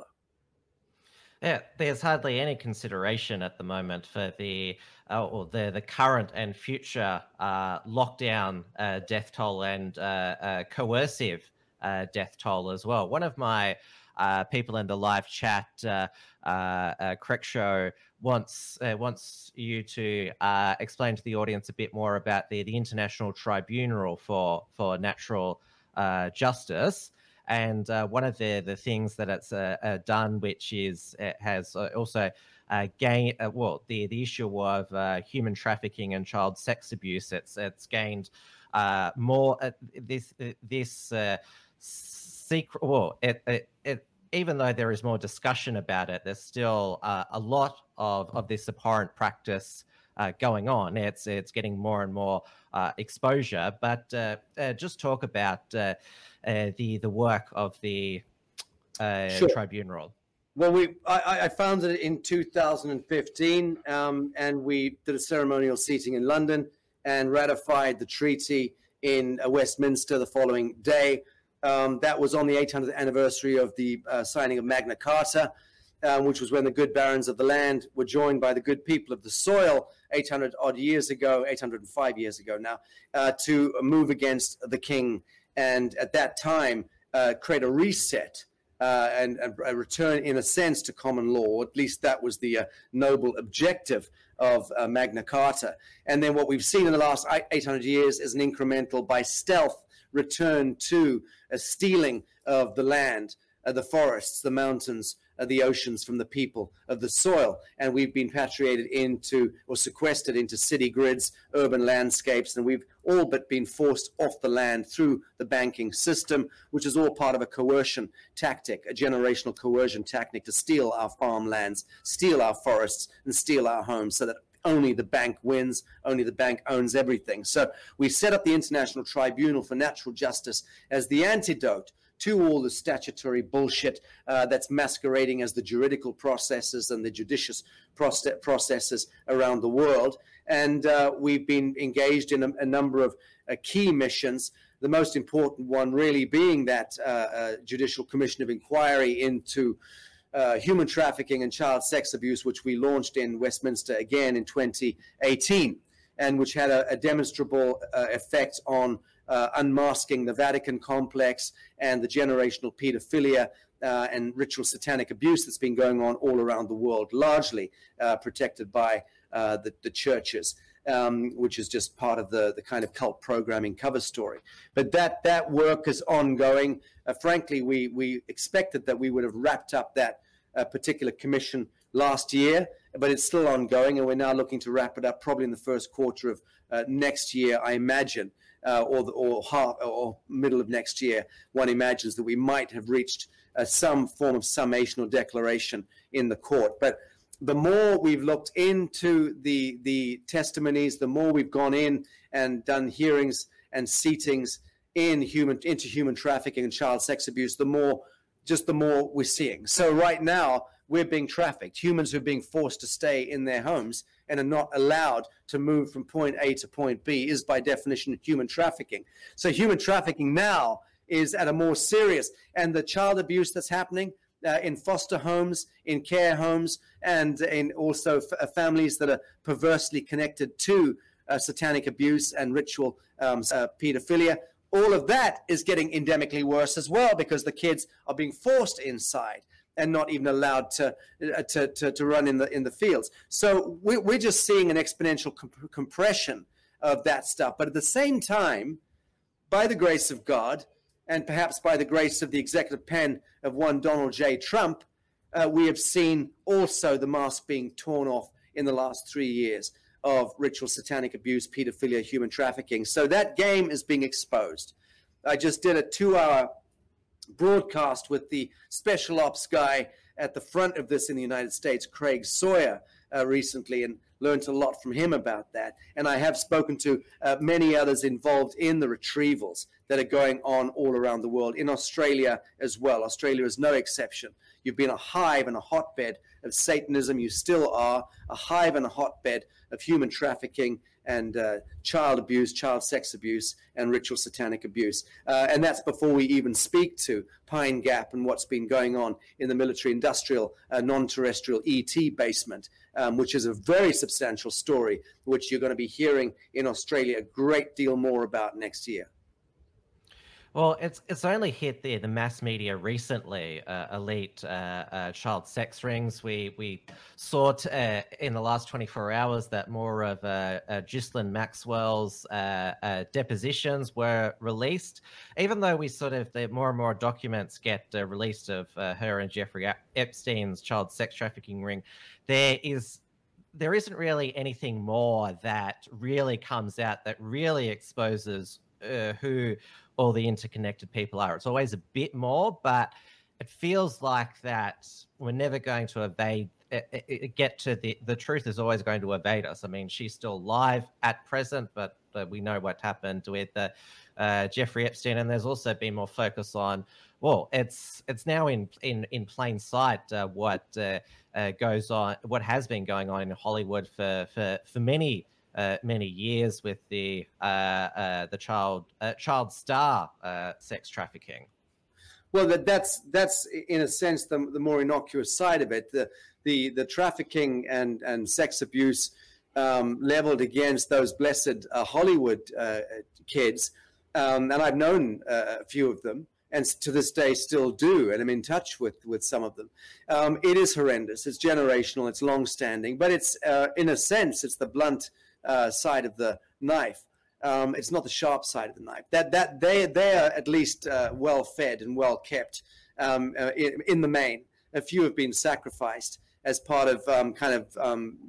Yeah, there's hardly any consideration at the moment for the uh, or the the current and future uh, lockdown uh, death toll and uh, uh, coercive uh, death toll as well. One of my uh, people in the live chat, uh, uh, uh, Correct Show, wants uh, wants you to uh, explain to the audience a bit more about the the International Tribunal for for Natural uh, Justice. And uh, one of the, the things that it's uh, uh, done, which is it has also uh, gained, uh, well, the, the issue of uh, human trafficking and child sex abuse, it's it's gained uh, more uh, this this uh, secret. Well, it, it it even though there is more discussion about it, there's still uh, a lot of of this abhorrent practice Uh, going on. It's it's getting more and more uh, exposure. But uh, uh, just talk about uh, uh, the the work of the uh, Sure. tribunal. Well, we I, I founded it in two thousand fifteen, um, and we did a ceremonial seating in London and ratified the treaty in uh, Westminster the following day. Um, that was on the eight hundredth anniversary of the uh, signing of Magna Carta, Uh, which was when the good barons of the land were joined by the good people of the soil eight hundred odd years ago, eight hundred five years ago now, uh, to move against the king. And at that time, uh, create a reset uh, and, and a return, in a sense, to common law. At least that was the uh, noble objective of uh, Magna Carta. And then what we've seen in the last eight hundred years is an incremental, by stealth, return to a stealing of the land, uh, the forests, the mountains, Uh, the oceans from the people of the soil. And we've been patriated into, or sequestered into, city grids, urban landscapes, and we've all but been forced off the land through the banking system, which is all part of a coercion tactic, a generational coercion tactic to steal our farmlands, steal our forests, and steal our homes, so that only the bank wins, only the bank owns everything. So we set up the International Tribunal for Natural Justice as the antidote to all the statutory bullshit uh, that's masquerading as the juridical processes and the judicious processes around the world. And uh, we've been engaged in a, a number of uh, key missions, the most important one really being that uh, uh, Judicial Commission of Inquiry into uh, human trafficking and child sex abuse, which we launched in Westminster again in twenty eighteen, and which had a, a demonstrable uh, effect on Uh, unmasking the Vatican complex and the generational pedophilia uh, and ritual satanic abuse that's been going on all around the world, largely uh, protected by uh, the, the churches, um, which is just part of the, the kind of cult programming cover story. But that that work is ongoing. Uh, frankly, we, we expected that we would have wrapped up that uh, particular commission last year. but it's still ongoing, and we're now looking to wrap it up probably in the first quarter of uh, next year, I imagine, uh, or, the, or, half, or middle of next year. One imagines that we might have reached uh, some form of summation or declaration in the court. But the more we've looked into the, the testimonies, the more we've gone in and done hearings and seatings in human into human trafficking and child sex abuse, the more just the more we're seeing. So right now, we're being trafficked. Humans who are being forced to stay in their homes and are not allowed to move from point A to point B is by definition human trafficking. So human trafficking now is at a more serious, and the child abuse that's happening uh, in foster homes, in care homes, and in also f- families that are perversely connected to uh, satanic abuse and ritual um, uh, pedophilia. All of that is getting endemically worse as well, because the kids are being forced inside and not even allowed to uh, to, to to run in the in the fields. So we, we're just seeing an exponential comp- compression of that stuff. But at the same time, by the grace of God, and perhaps by the grace of the executive pen of one Donald J. Trump, uh, we have seen also the mask being torn off in the last three years of ritual satanic abuse, pedophilia, human trafficking. So that game is being exposed. I just did a two-hour broadcast with the special ops guy at the front of this in the United States, Craig Sawyer, uh, recently, and learned a lot from him about that. And I have spoken to uh, many others involved in the retrievals that are going on all around the world, in Australia as well. Australia is no exception. You've been a hive and a hotbed of Satanism. You still are a hive and a hotbed of human trafficking and uh, child abuse, child sex abuse, and ritual satanic abuse. Uh, and that's before we even speak to Pine Gap and what's been going on in the military-industrial, uh, non-terrestrial E T basement, um, which is a very substantial story, which you're going to be hearing in Australia a great deal more about next year. Well, it's it's only hit the the mass media recently. Uh, elite uh, uh, child sex rings. We we saw t- uh, in the last twenty-four hours that more of uh, uh, Ghislaine Maxwell's uh, uh, depositions were released. Even though we sort of the more and more documents get uh, released of uh, her and Jeffrey Epstein's child sex trafficking ring, there is. There isn't really anything more that really comes out that really exposes uh, who all the interconnected people are. It's always a bit more, but it feels like that we're never going to evade, it, it, get to the, the truth is always going to evade us. I mean, she's still alive at present, but, but we know what happened with uh, uh, Jeffrey Epstein. And there's also been more focus on, well, it's it's now in in, in plain sight uh, what uh, uh, goes on, what has been going on in Hollywood for for, for many Uh, many years with the uh, uh, the child uh, child star uh, sex trafficking. Well, that, that's that's in a sense the, the more innocuous side of it. The the the trafficking and and sex abuse um, leveled against those blessed uh, Hollywood uh, kids, um, and I've known uh, a few of them, and to this day still do, and I'm in touch with with some of them. Um, it is horrendous. It's generational. It's long-standing, but it's uh, in a sense it's the blunt Uh, side of the knife. Um, it's not the sharp side of the knife. That that they they are at least uh, well fed and well kept um, uh, in, in the main. A few have been sacrificed as part of um, kind of um,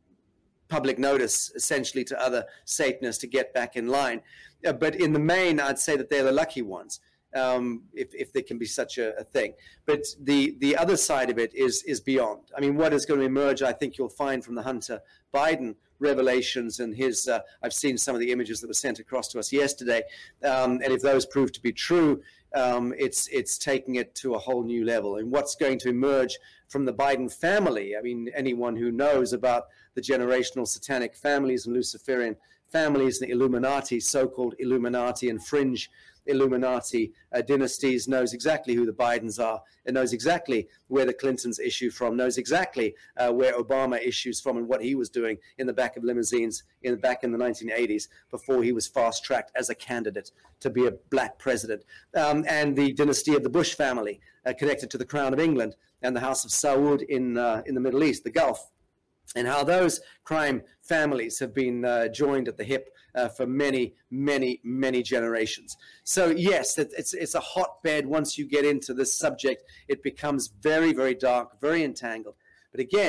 public notice, essentially, to other Satanists to get back in line. Uh, but in the main, I'd say that they're the lucky ones, um, if if there can be such a, a thing. But the the other side of it is is beyond. I mean, what is going to emerge, I think you'll find from the Hunter Biden revelations and his, uh, I've seen some of the images that were sent across to us yesterday, um, and if those prove to be true, um, it's it's taking it to a whole new level. And what's going to emerge from the Biden family, I mean, anyone who knows about the generational satanic families and Luciferian families and Illuminati, so-called Illuminati and fringe Illuminati uh, dynasties, knows exactly who the Bidens are, and knows exactly where the Clintons issue from, knows exactly uh, where Obama issues from and what he was doing in the back of limousines in the back in the nineteen eighties before he was fast-tracked as a candidate to be a black president. Um, and the dynasty of the Bush family, uh, connected to the Crown of England and the House of Saud in uh, in the Middle East, the Gulf. And how those crime families have been uh, joined at the hip uh, for many, many, many generations. So yes, it, it's it's a hotbed. Once you get into this subject, it becomes very, very dark, very entangled. But again,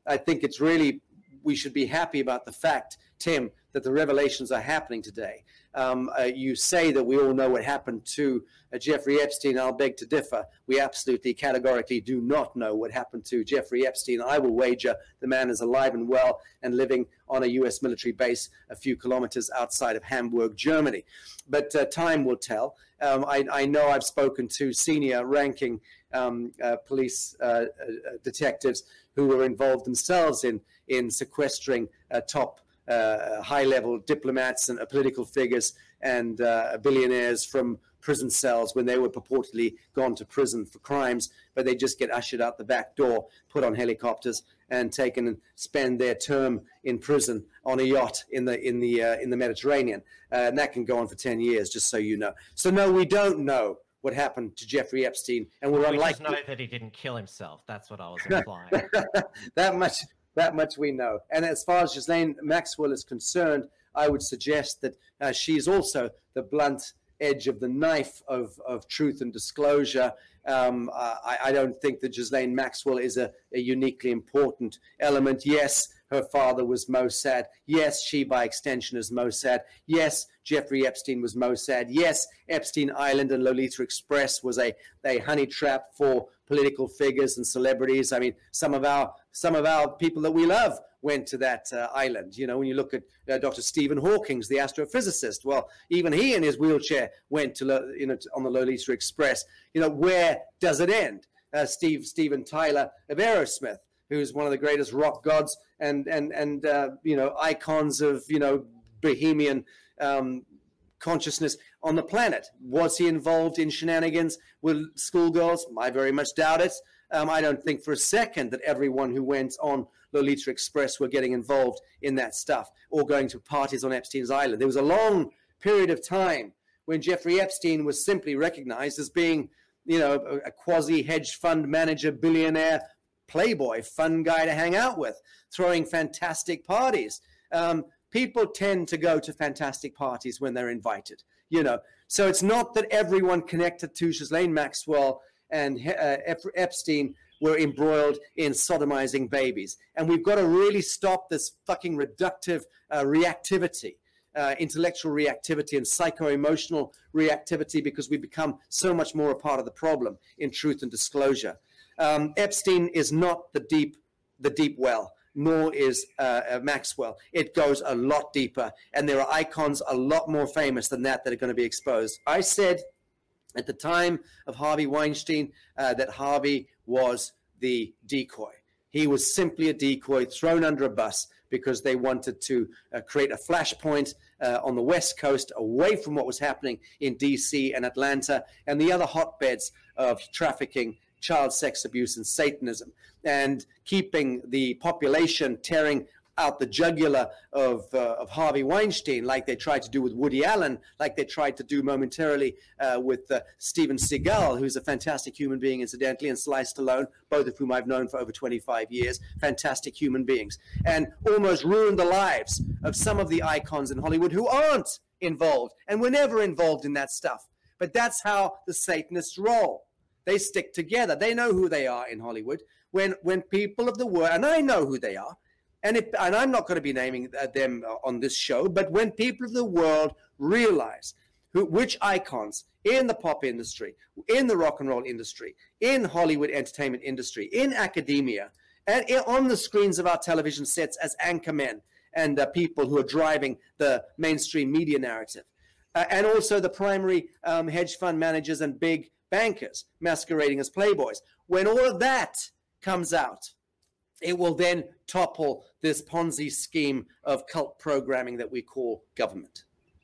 I think it's really, we should be happy about the fact, Tim, that the revelations are happening today. Um, uh, you say that we all know what happened to uh, Jeffrey Epstein. I'll beg to differ. We absolutely categorically do not know what happened to Jeffrey Epstein. I will wager the man is alive and well and living on a U S military base a few kilometers outside of Hamburg, Germany. But uh, time will tell. Um, I, I know I've spoken to senior ranking um, uh, police uh, uh, detectives who were involved themselves in, in sequestering uh, top Uh, high-level diplomats and uh, political figures and uh, billionaires from prison cells when they were purportedly gone to prison for crimes, but they just get ushered out the back door, put on helicopters, and taken and spend their term in prison on a yacht in the in the uh, in the Mediterranean, uh, and that can go on for ten years, just so you know. So no, we don't know what happened to Jeffrey Epstein, and we're we unlikely. just know that he didn't kill himself. That's what I was implying. that much. That much we know. And as far as Ghislaine Maxwell is concerned, I would suggest that uh, she is also the blunt edge of the knife of, of truth and disclosure. Um, I, I don't think that Ghislaine Maxwell is a, a uniquely important element. Yes, her father was Mossad. Yes, she by extension is Mossad. Yes, Jeffrey Epstein was Mossad. Yes, Epstein Island and Lolita Express was a, a honey trap for political figures and celebrities. I mean, some of our some of our people that we love went to that uh, island. You know, when you look at uh, Doctor Stephen Hawking, the astrophysicist, well, even he in his wheelchair went to, you know, on the Lolita Express. You know, where does it end? Uh, Steve Steven Tyler of Aerosmith, who's one of the greatest rock gods and and and uh, you know, icons of, you know, bohemian um, consciousness on the planet. Was he involved in shenanigans with schoolgirls? I very much doubt it. Um, I don't think for a second that everyone who went on Lolita Express were getting involved in that stuff or going to parties on Epstein's Island. There was a long period of time when Jeffrey Epstein was simply recognized as being, you know, a, a quasi hedge fund manager, billionaire, playboy, fun guy to hang out with, throwing fantastic parties. Um, people tend to go to fantastic parties when they're invited, you know. So it's not that everyone connected to Ghislaine Maxwell and uh, Epstein were embroiled in sodomizing babies. And we've got to really stop this fucking reductive uh, reactivity, uh, intellectual reactivity and psycho-emotional reactivity, because we become so much more a part of the problem in truth and disclosure. Um, Epstein is not the deep, the deep well, nor is uh, uh, Maxwell. It goes a lot deeper, and there are icons a lot more famous than that that are going to be exposed. I said at the time of Harvey Weinstein uh, that Harvey was the decoy. He was simply a decoy thrown under a bus because they wanted to uh, create a flashpoint uh, on the West Coast away from what was happening in D C and Atlanta and the other hotbeds of trafficking, child sex abuse, and Satanism, and keeping the population tearing out the jugular of, uh, of Harvey Weinstein, like they tried to do with Woody Allen, like they tried to do momentarily uh, with uh, Steven Seagal, who's a fantastic human being, incidentally, and Sly Stallone, both of whom I've known for over twenty-five years, fantastic human beings, and almost ruined the lives of some of the icons in Hollywood who aren't involved and were never involved in that stuff. But that's how the Satanists roll. They stick together. They know who they are in Hollywood. When, when people of the world, and I know who they are, And, it, and I'm not going to be naming them on this show, but when people of the world realize who, which icons in the pop industry, in the rock and roll industry, in Hollywood entertainment industry, in academia, and in, on the screens of our television sets as anchormen and uh, people who are driving the mainstream media narrative, uh, and also the primary um, hedge fund managers and big bankers masquerading as playboys. When all of that comes out, it will then topple this Ponzi scheme of cult programming that we call government.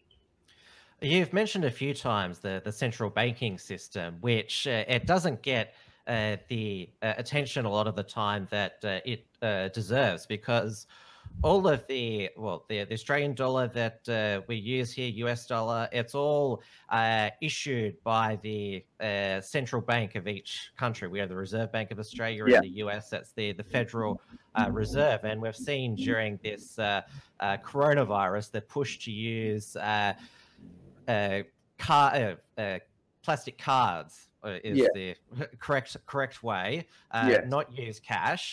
You've mentioned a few times the, the central banking system, which uh, it doesn't get uh, the uh, attention a lot of the time that uh, it uh, deserves, because all of the, well, the, the Australian dollar that uh, we use here, U S dollar, it's all uh, issued by the uh, central bank of each country. We have the Reserve Bank of Australia. Yeah. In the U S, that's the, the Federal uh, Reserve. And we've seen during this uh, uh, coronavirus the push to use uh, uh, car, uh, uh, plastic cards uh, is yeah. the correct correct way, uh, yeah. not use cash.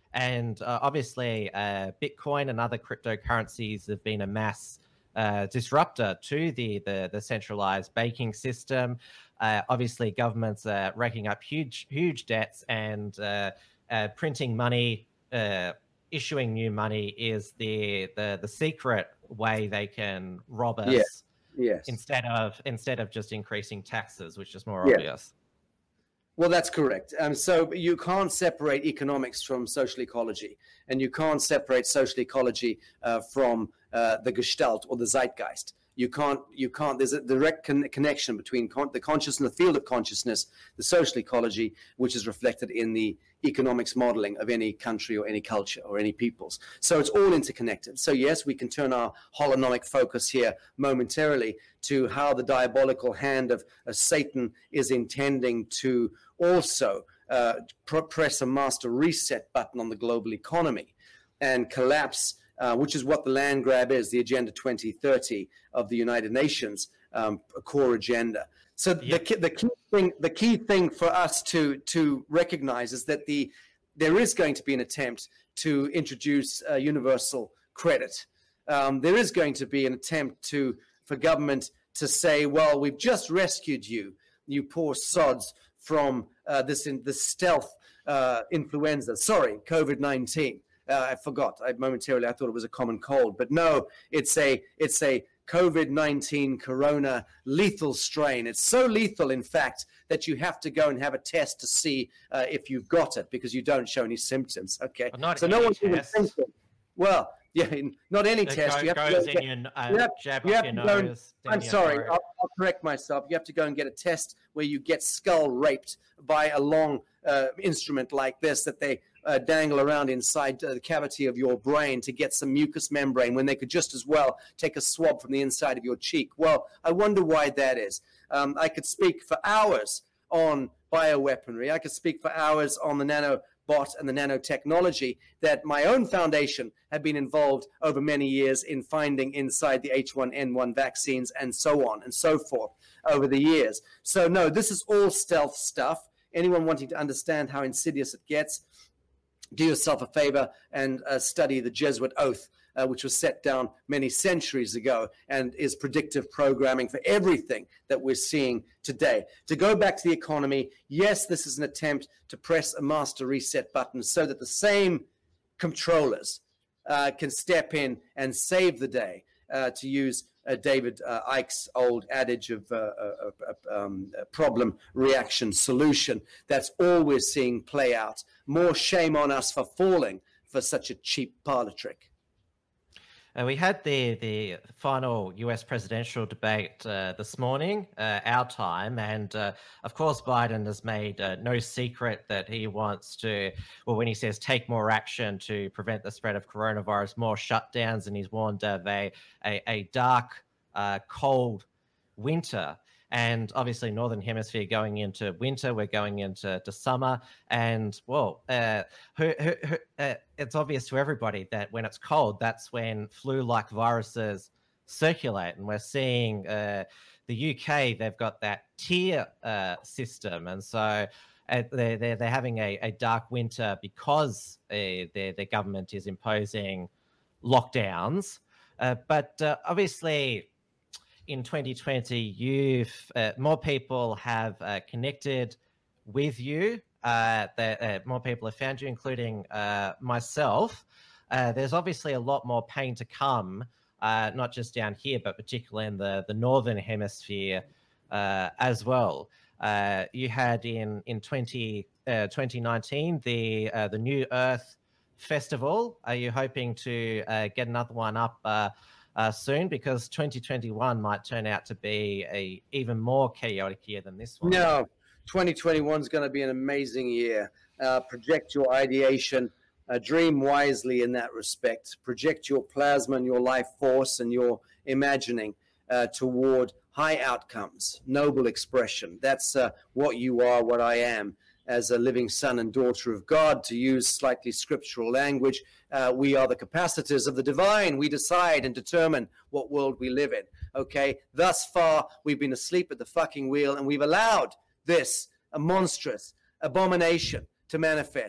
And uh, obviously, uh, Bitcoin and other cryptocurrencies have been a mass uh, disruptor to the, the, the centralized banking system. Uh, obviously, governments are racking up huge, huge debts, and uh, uh, printing money, uh, issuing new money is the, the, the secret way they can rob us. Yeah. Yes. Instead of instead of just increasing taxes, which is more Yeah. obvious. Well, that's correct. Um, so you can't separate economics from social ecology, and you can't separate social ecology uh, from uh, the Gestalt or the Zeitgeist. You can't. You can't. There's a direct con- connection between con- the consciousness, the field of consciousness, the social ecology, which is reflected in the economics modeling of any country or any culture or any peoples. So it's all interconnected. So yes, we can turn our holonomic focus here momentarily to how the diabolical hand of, of Satan is intending to also uh, pr- press a master reset button on the global economy and collapse, uh, which is what the land grab is, the Agenda twenty thirty of the United Nations, um, a core agenda. So Yeah. the, the key thing, the key thing for us to to recognize is that the there is going to be an attempt to introduce uh, universal credit. Um, there is going to be an attempt to for government to say, well, we've just rescued you, you poor sods, from uh, this in the stealth uh, influenza. Sorry, COVID nineteen. Uh, I forgot. I momentarily I thought it was a common cold, but no, it's a it's a COVID nineteen corona lethal strain. It's so lethal, in fact, that you have to go and have a test to see uh, if you've got it, because you don't show any symptoms. Okay, Well, not so any no one's even test. thinking. Well, yeah, not any It test. go- you have goes to go in get- your uh, you have- jab you up have your to go and- nose. down I'm your sorry, throat. I'll, I'll correct myself. You have to go and get a test where you get skull raped by a long uh, instrument like this that they uh, dangle around inside uh, the cavity of your brain to get some mucous membrane, when they could just as well take a swab from the inside of your cheek. Well, I wonder why that is. Um, I could speak for hours on bioweaponry. I could speak for hours on the nanobot and the nanotechnology that my own foundation had been involved over many years in finding inside the H one N one vaccines, and so on and so forth over the years. So no, this is all stealth stuff. Anyone wanting to understand how insidious it gets, do yourself a favor and uh, study the Jesuit Oath, uh, which was set down many centuries ago and is predictive programming for everything that we're seeing today. To go back to the economy, yes, this is an attempt to press a master reset button so that the same controllers uh, can step in and save the day, uh, to use uh, David uh, Icke's old adage of uh, uh, uh, um, uh, problem, reaction, solution. That's all we're seeing play out. More shame on us for falling for such a cheap parlor trick. Uh, we had the the final U S presidential debate uh, this morning, uh, our time, and uh, of course Biden has made uh, no secret that he wants to, well, when he says take more action to prevent the spread of coronavirus, more shutdowns, and he's warned of a a, a dark, uh, cold winter. And obviously, Northern Hemisphere going into winter, we're going into to summer, and well, uh, who, who, who, uh, it's obvious to everybody that when it's cold, that's when flu-like viruses circulate, and we're seeing uh, the U K. They've got that tier uh, system, and so uh, they're, they're they're having a, a dark winter because uh, their their government is imposing lockdowns, uh, but uh, obviously. In twenty twenty, you've uh, more people have uh, connected with you. Uh, that uh, more people have found you, including uh, myself. Uh, there's obviously a lot more pain to come, uh, not just down here, but particularly in the the northern hemisphere uh, as well. Uh, you had in in twenty, uh, twenty nineteen the uh, the New Earth Festival. Are you hoping to uh, get another one up? Uh, Uh, soon, because twenty twenty-one might turn out to be a even more chaotic year than this one. No, twenty twenty-one is going to be an amazing year. Uh, project your ideation, uh, dream wisely in that respect. Project your plasma and your life force and your imagining uh, toward high outcomes, noble expression. That's uh, what you are, what I am. As a living son and daughter of God, to use slightly scriptural language, uh, we are the capacitors of the divine. We decide and determine what world we live in, okay? Thus far, we've been asleep at the fucking wheel, and we've allowed this, a monstrous abomination, to manifest.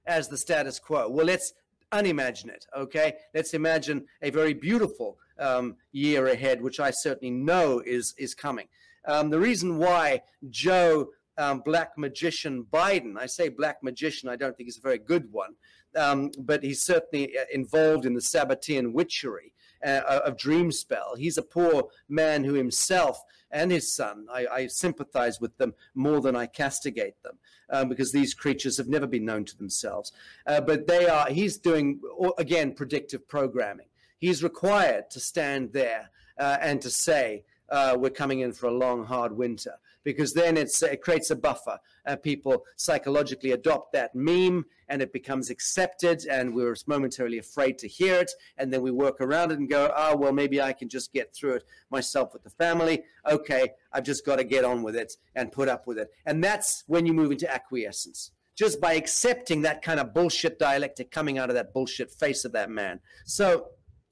as the status quo. Well, let's unimagine it, okay? Let's imagine a very beautiful um, year ahead, which I certainly know is, is coming. Um, the reason why Joe um, Black Magician Biden, I say Black Magician, I don't think he's a very good one, um, but he's certainly involved in the Sabbatean witchery uh, of Dreamspell. He's a poor man who himself and his son, I, I sympathize with them more than I castigate them, um, because these creatures have never been known to themselves. Uh, but they are, he's doing, again, predictive programming. He's required to stand there uh, and to say, uh, we're coming in for a long, hard winter, because then it's, it creates a buffer. Uh, people psychologically adopt that meme, and it becomes accepted, and we're momentarily afraid to hear it, and then we work around it and go, oh, well, maybe I can just get through it myself with the family. Okay, I've just got to get on with it and put up with it. And that's when you move into acquiescence, just by accepting that kind of bullshit dialectic coming out of that bullshit face of that man. So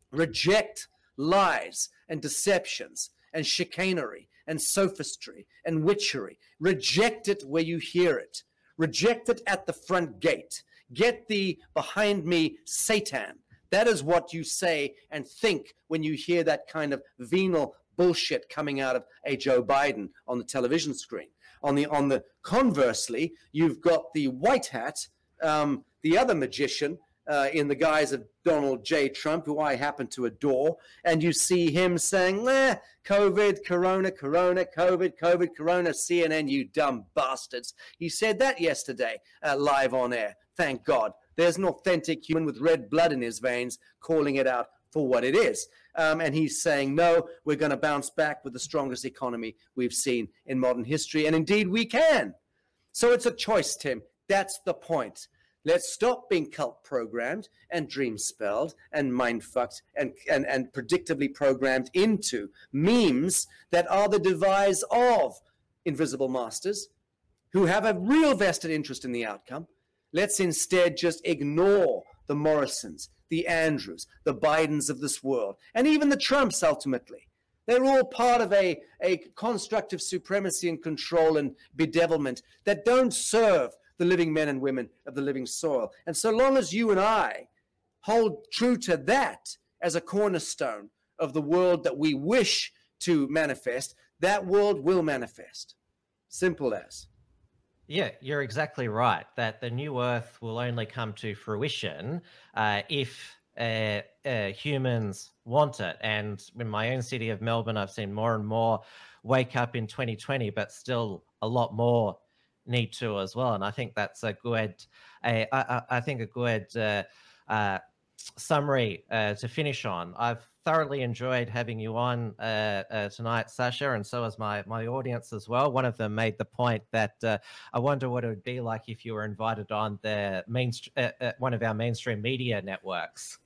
reject lies and deceptions and chicanery and sophistry and witchery. Reject it where you hear it. Reject it at the front gate. Get thee behind me, Satan. That is what you say and think when you hear that kind of venal bullshit coming out of a Joe Biden on the television screen. On the on the conversely, you've got the white hat, um, the other magician, Uh, in the guise of Donald J. Trump, who I happen to adore, and you see him saying, eh, COVID, Corona, Corona, COVID, COVID, Corona, C N N, you dumb bastards. He said that yesterday uh, live on air. Thank God. There's an authentic human with red blood in his veins calling it out for what it is. Um, and he's saying, no, we're going to bounce back with the strongest economy we've seen in modern history. And indeed, we can. So it's a choice, Tim. That's the point. Let's stop being cult programmed and dream spelled and mind fucked and, and, and predictably programmed into memes that are the devise of invisible masters who have a real vested interest in the outcome. Let's instead just ignore the Morrisons, the Andrews, the Bidens of this world, and even the Trumps ultimately. They're all part of a, a construct of supremacy and control and bedevilment that don't serve the living men and women of the living soil. And so long as you and I hold true to that as a cornerstone of the world that we wish to manifest, that world will manifest. Simple as. Yeah, you're exactly right, that the new earth will only come to fruition uh, if uh, uh, humans want it. And in my own city of Melbourne, I've seen more and more wake up in twenty twenty, but still a lot more need to as well. And I think that's a good, a, I, I think a good uh, uh, summary uh, to finish on. I've thoroughly enjoyed having you on uh, uh, tonight, Sasha, and so has my, my audience as well. One of them made the point that uh, I wonder what it would be like if you were invited on the main, uh, uh, one of our mainstream media networks.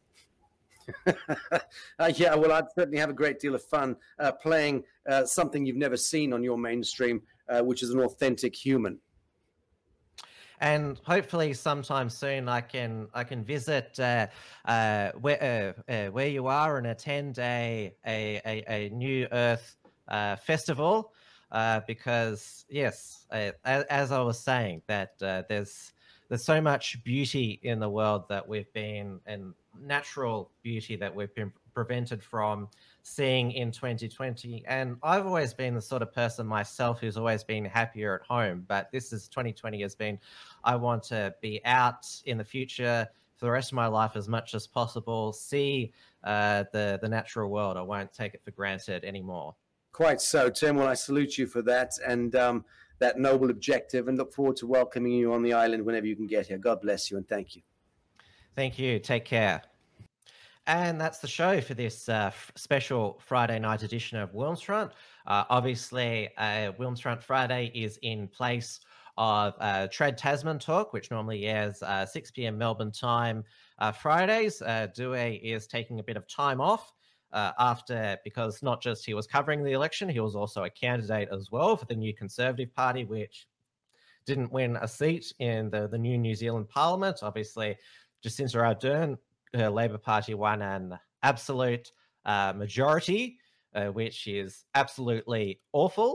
uh, yeah, well, I'd certainly have a great deal of fun uh, playing uh, something you've never seen on your mainstream, uh, which is an authentic human. And hopefully, sometime soon, I can I can visit uh, uh, where uh, uh, where you are and attend a a, a, a New Earth uh, festival, uh, because yes, uh, as, as I was saying, that uh, there's there's so much beauty in the world that we've been, and natural beauty that we've been prevented from seeing in twenty twenty. And I've always been the sort of person myself who's always been happier at home, but this is twenty twenty has been, I want to be out in the future for the rest of my life as much as possible, see uh, the, the natural world. I won't take it for granted anymore. Quite so, Tim. Well, I salute you for that and um, that noble objective, and look forward to welcoming you on the island whenever you can get here. God bless you and thank you. Thank you. Take care. And that's the show for this uh, f- special Friday night edition of Wilmsfront. Uh, obviously, uh, Wilmsfront Friday is in place of uh, Trad Tasman Talk, which normally airs uh, six p.m. Melbourne time uh, Fridays. Uh, Due is taking a bit of time off uh, after, because not just he was covering the election, he was also a candidate as well for the new Conservative Party, which didn't win a seat in the, the new New Zealand Parliament. Obviously, Jacinda Ardern, her Labor Party won an absolute uh, majority, uh, which is absolutely awful.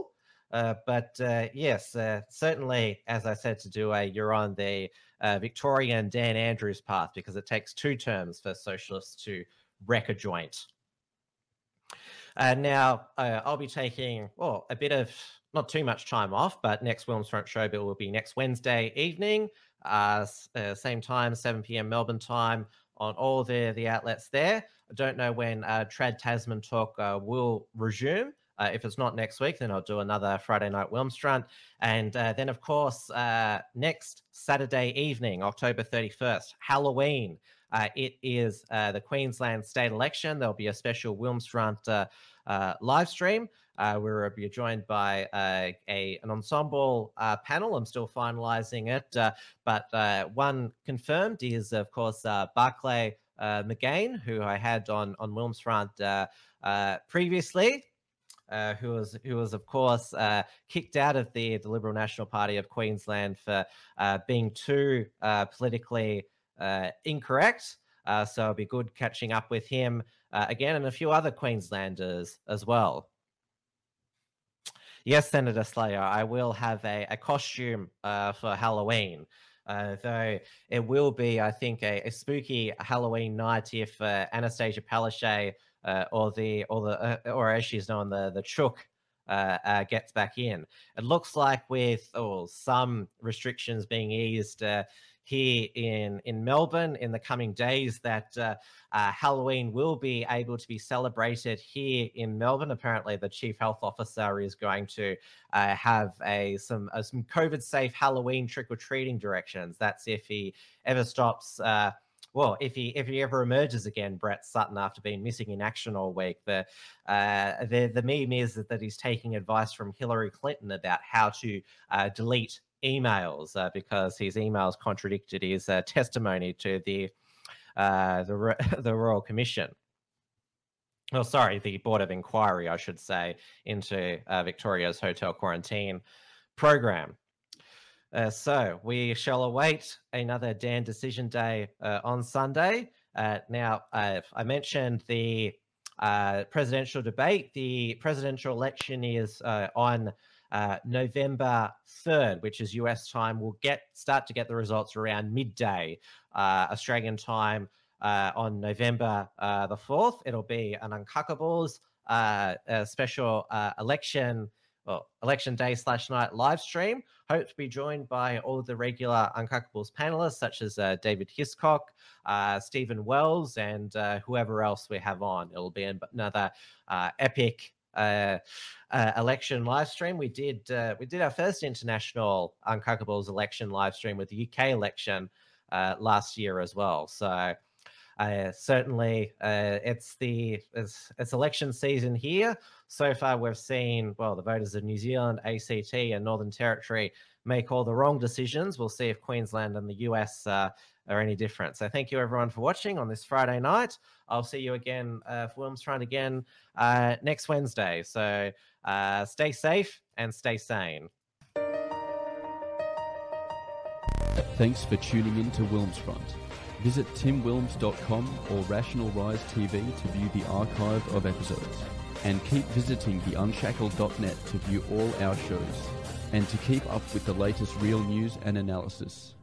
Uh, but uh, yes, uh, certainly, as I said to Dewey, you're on the uh, Victorian Dan Andrews path, because it takes two terms for socialists to wreck a joint. Uh, now, uh, I'll be taking well, a bit of, not too much time off, but next Wilms Front show will be next Wednesday evening, uh, uh, same time, seven p.m. Melbourne time, on all the, the outlets there. I don't know when uh, Trad Tasman Talk uh, will resume. Uh, if it's not next week, then I'll do another Friday Night Wilmstrand. And uh, then, of course, uh, next Saturday evening, October thirty-first, Halloween. Uh, it is uh, the Queensland state election. There'll be a special Wilmstrand uh, uh, live stream. Uh, we'll be joined by uh, a an ensemble uh, panel. I'm still finalising it. Uh, but uh, one confirmed is, of course, uh, Barclay uh, McGain, who I had on, on Wilmstrand uh, uh, previously. Uh, who was, who was of course, uh, kicked out of the, the Liberal National Party of Queensland for uh, being too uh, politically uh, incorrect. Uh, so it'll be good catching up with him uh, again, and a few other Queenslanders as well. Yes, Senator Slayer, I will have a, a costume uh, for Halloween. Uh, though it will be, I think, a, a spooky Halloween night if uh, Anastasia Palaszczuk uh, or the or the uh, or as she's known, the the Chook uh, uh, gets back in. It looks like with oh, some restrictions being eased uh, here in in Melbourne in the coming days, that uh, uh, Halloween will be able to be celebrated here in Melbourne. Apparently, the Chief Health Officer is going to uh, have a some uh, some COVID safe Halloween trick or treating directions. That's if he ever stops. Uh, Well, if he if he ever emerges again, Brett Sutton, after being missing in action all week, the uh, the the meme is that, that he's taking advice from Hillary Clinton about how to uh, delete emails uh, because his emails contradicted his uh, testimony to the uh, the the Royal Commission. Oh, sorry, the Board of Inquiry, I should say, into uh, Victoria's hotel quarantine program. Uh, so we shall await another Dan Decision Day uh, on Sunday. Uh, now, uh, I mentioned the uh, presidential debate. The presidential election is uh, on uh, November third, which is U S time. We'll get start to get the results around midday uh, Australian time uh, on November uh, the fourth. It'll be an Uncuckables uh, a special uh, election Well, election day slash night live stream. Hope to be joined by all the regular Uncuckables panelists, such as uh, David Hiscock, uh, Stephen Wells, and uh, whoever else we have on. It'll be another uh, epic uh, uh, election live stream. We did uh, we did our first international Uncuckables election live stream with the U K election uh, last year as well. So. Uh, certainly, uh, it's the it's, it's election season here. So far, we've seen, well, the voters of New Zealand, A C T and Northern Territory make all the wrong decisions. We'll see if Queensland and the U S uh, are any different. So thank you, everyone, for watching on this Friday night. I'll see you again uh, for Wilmstrand again uh, next Wednesday. So uh, stay safe and stay sane. Thanks for tuning in to Wilmsfront. Visit tim wilms dot com or Rational Rise T V to view the archive of episodes. And keep visiting the unshackled dot net to view all our shows. And to keep up with the latest real news and analysis.